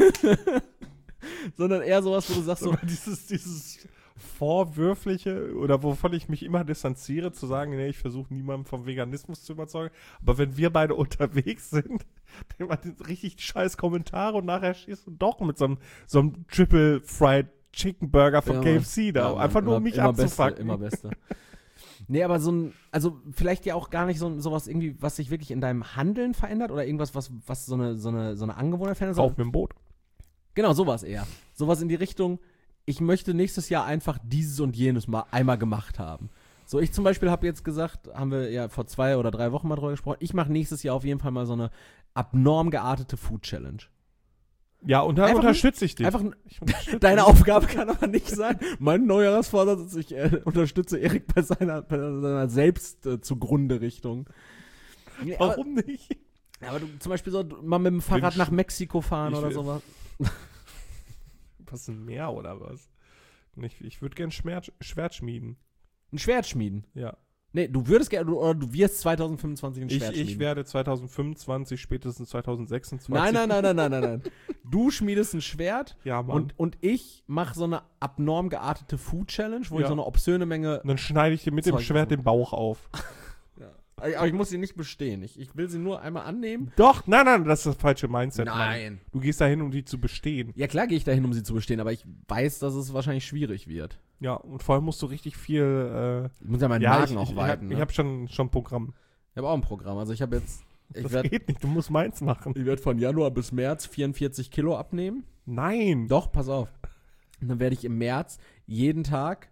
Sondern eher sowas, wo du sagst so... Aber dieses Vorwürfliche oder wovon ich mich immer distanziere, zu sagen, nee, ich versuche niemanden vom Veganismus zu überzeugen, aber wenn wir beide unterwegs sind, dann macht richtig scheiß Kommentare und nachher schießt du doch mit so einem Triple Fried Chicken Burger von Ja, KFC da, ja, einfach nur um mich immer abzufucken. Beste, immer Beste. Nee, aber also vielleicht ja auch gar nicht sowas irgendwie, was sich wirklich in deinem Handeln verändert oder irgendwas, was so eine Angewohnheit verändert. Kauf mir ein Boot. Genau, sowas eher. Sowas in die Richtung, ich möchte nächstes Jahr einfach dieses und jenes mal einmal gemacht haben. So, ich zum Beispiel habe jetzt gesagt, haben wir ja vor 2 oder 3 Wochen mal drüber gesprochen, ich mache nächstes Jahr auf jeden Fall mal so eine abnorm geartete Food-Challenge. Ja, und da Einfach unterstütze ich dich. Einfach, Ich unterstütze deine dich. Aufgabe kann aber nicht sein, mein Neujahrsvorsatz ist, ich unterstütze Erik bei seiner Selbst-Zugrunde-Richtung. Warum nicht? Aber du zum Beispiel so mal mit dem Fahrrad nach Mexiko fahren ich oder will- sowas. Was, ein Meer oder was? Ich würde gern Schwert schmieden. Ein Schwert schmieden. Ja. Nee, du würdest gerne, oder du wirst 2025 ein Schwert Ich schmieden. werde 2025, spätestens 2026. Nein. Du schmiedest ein Schwert Ja, Mann. und ich mache so eine abnorm geartete Food-Challenge, wo ich Ja. so eine obszöne Menge... Und dann schneide ich dir mit dem Zeug Schwert davon. den Bauch auf. Aber ich muss sie nicht bestehen. Ich will sie nur einmal annehmen. Doch, nein, das ist das falsche Mindset. Mann. Nein. Du gehst dahin, um die zu bestehen. Ja, klar gehe ich dahin, um sie zu bestehen, aber ich weiß, dass es wahrscheinlich schwierig wird. Ja, und vor allem musst du richtig viel. Ich muss ja meinen Magen auch weiten. Ich hab schon Programm. Ich habe auch ein Programm. Also ich habe jetzt... Ich Das werde geht nicht, du musst meins machen. von Januar bis März 44 Kilo abnehmen. Nein. Doch, pass auf. Und dann werde ich im März jeden Tag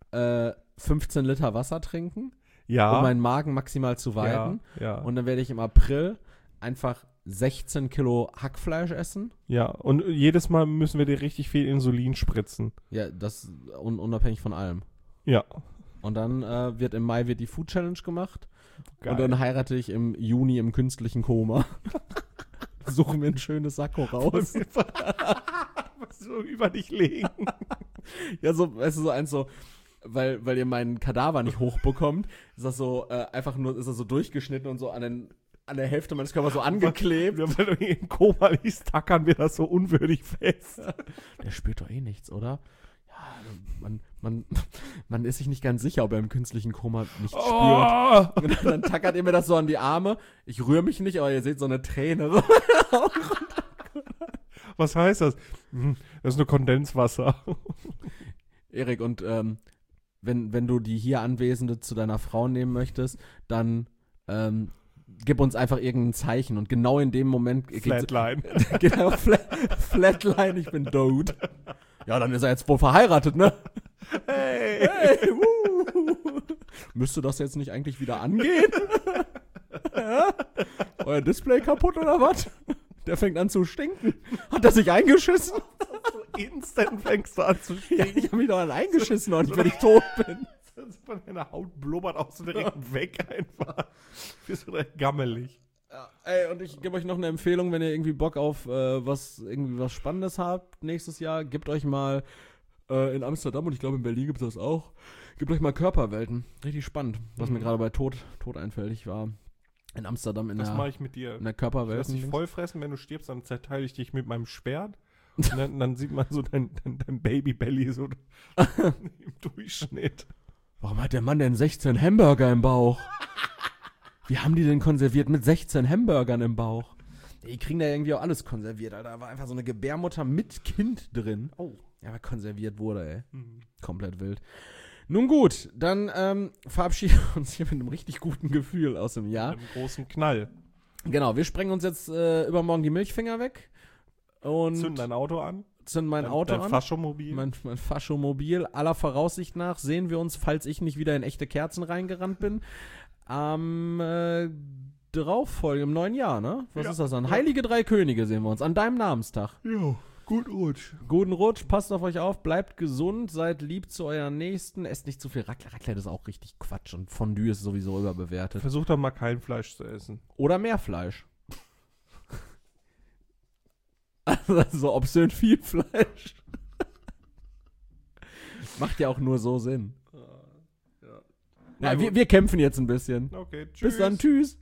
15 Liter Wasser trinken, Ja. um meinen Magen maximal zu weiten. Ja. Und dann werde ich im April einfach 16 Kilo Hackfleisch essen. Ja. Und jedes Mal müssen wir dir richtig viel Insulin spritzen. Ja, das unabhängig von allem. Ja. Und dann wird im Mai die Food Challenge gemacht. Geil. Und dann heirate ich im Juni im künstlichen Koma. Suche mir ein schönes Sakko raus. Was so über dich legen. Ja, so, weißt du, so eins so, weil ihr meinen Kadaver nicht hochbekommt, ist das so, einfach nur, ist das so durchgeschnitten und so an der Hälfte meines Körpers so angeklebt. Wenn du im Koma liegst, tackern wir das so unwürdig fest. Der spürt doch eh nichts, oder? Ja, man ist sich nicht ganz sicher, ob er im künstlichen Koma nichts spürt. Oh! Und dann tackert ihr mir das so an die Arme. Ich rühre mich nicht, aber ihr seht so eine Träne. Was heißt das? Das ist nur Kondenswasser. Erik, und wenn du die hier Anwesende zu deiner Frau nehmen möchtest, dann gib uns einfach irgendein Zeichen. Und genau in dem Moment Flatline. Genau, Flatline, ich bin tot. Ja, dann ist er jetzt wohl verheiratet, ne? Hey! Hey, müsste das jetzt nicht eigentlich wieder angehen? Ja? Euer Display kaputt oder was? Der fängt an zu stinken. Hat er sich eingeschissen? Instant fängst du an zu Ja, stehen. ich habe mich doch an eingeschissen und wenn ich tot bin. Deine Haut blubbert auch so direkt weg einfach. Bist du direkt gammelig. Ja, ey, und ich gebe euch noch eine Empfehlung, wenn ihr irgendwie Bock auf was Spannendes habt nächstes Jahr, gebt euch mal in Amsterdam und ich glaube in Berlin gibt es das auch, gebt euch mal Körperwelten. Richtig spannend, was mir gerade bei Tod einfällt. Ich war in Amsterdam in Das mache der ich mit dir. Lass Körperwelten. dich vollfressen, wenn du stirbst, dann zerteile ich dich mit meinem Schwert. Und dann sieht man so dein Babybelly so im Durchschnitt. Warum hat der Mann denn 16 Hamburger im Bauch? Wie haben die denn konserviert mit 16 Hamburgern im Bauch? Die kriegen da irgendwie auch alles konserviert, Alter. Da war einfach so eine Gebärmutter mit Kind drin. Oh. Ja, weil konserviert wurde, ey. Mhm. Komplett wild. Nun gut, dann verabschieden wir uns hier mit einem richtig guten Gefühl aus dem Jahr. Mit einem großen Knall. Genau, wir sprengen uns jetzt übermorgen die Milchfinger weg und Zünden dein Auto an. zünden mein Auto dein an. Faschomobil. Mein Faschomobil. Aller Voraussicht nach sehen wir uns, falls ich nicht wieder in echte Kerzen reingerannt bin, am darauffolgenden, im neuen Jahr, ne? Was ist das dann? Heilige Drei Könige sehen wir uns, an deinem Namenstag. Jo, gut Rutsch. Guten Rutsch, passt auf euch auf, bleibt gesund, seid lieb zu euren Nächsten, esst nicht zu viel Raclette. Raclette ist auch richtig Quatsch und Fondue ist sowieso überbewertet. Versuch doch mal kein Fleisch zu essen. Oder mehr Fleisch. Also so obszön viel Fleisch. Macht ja auch nur so Sinn. Ja. Ja, wir kämpfen jetzt ein bisschen. Okay, tschüss. Bis dann, tschüss.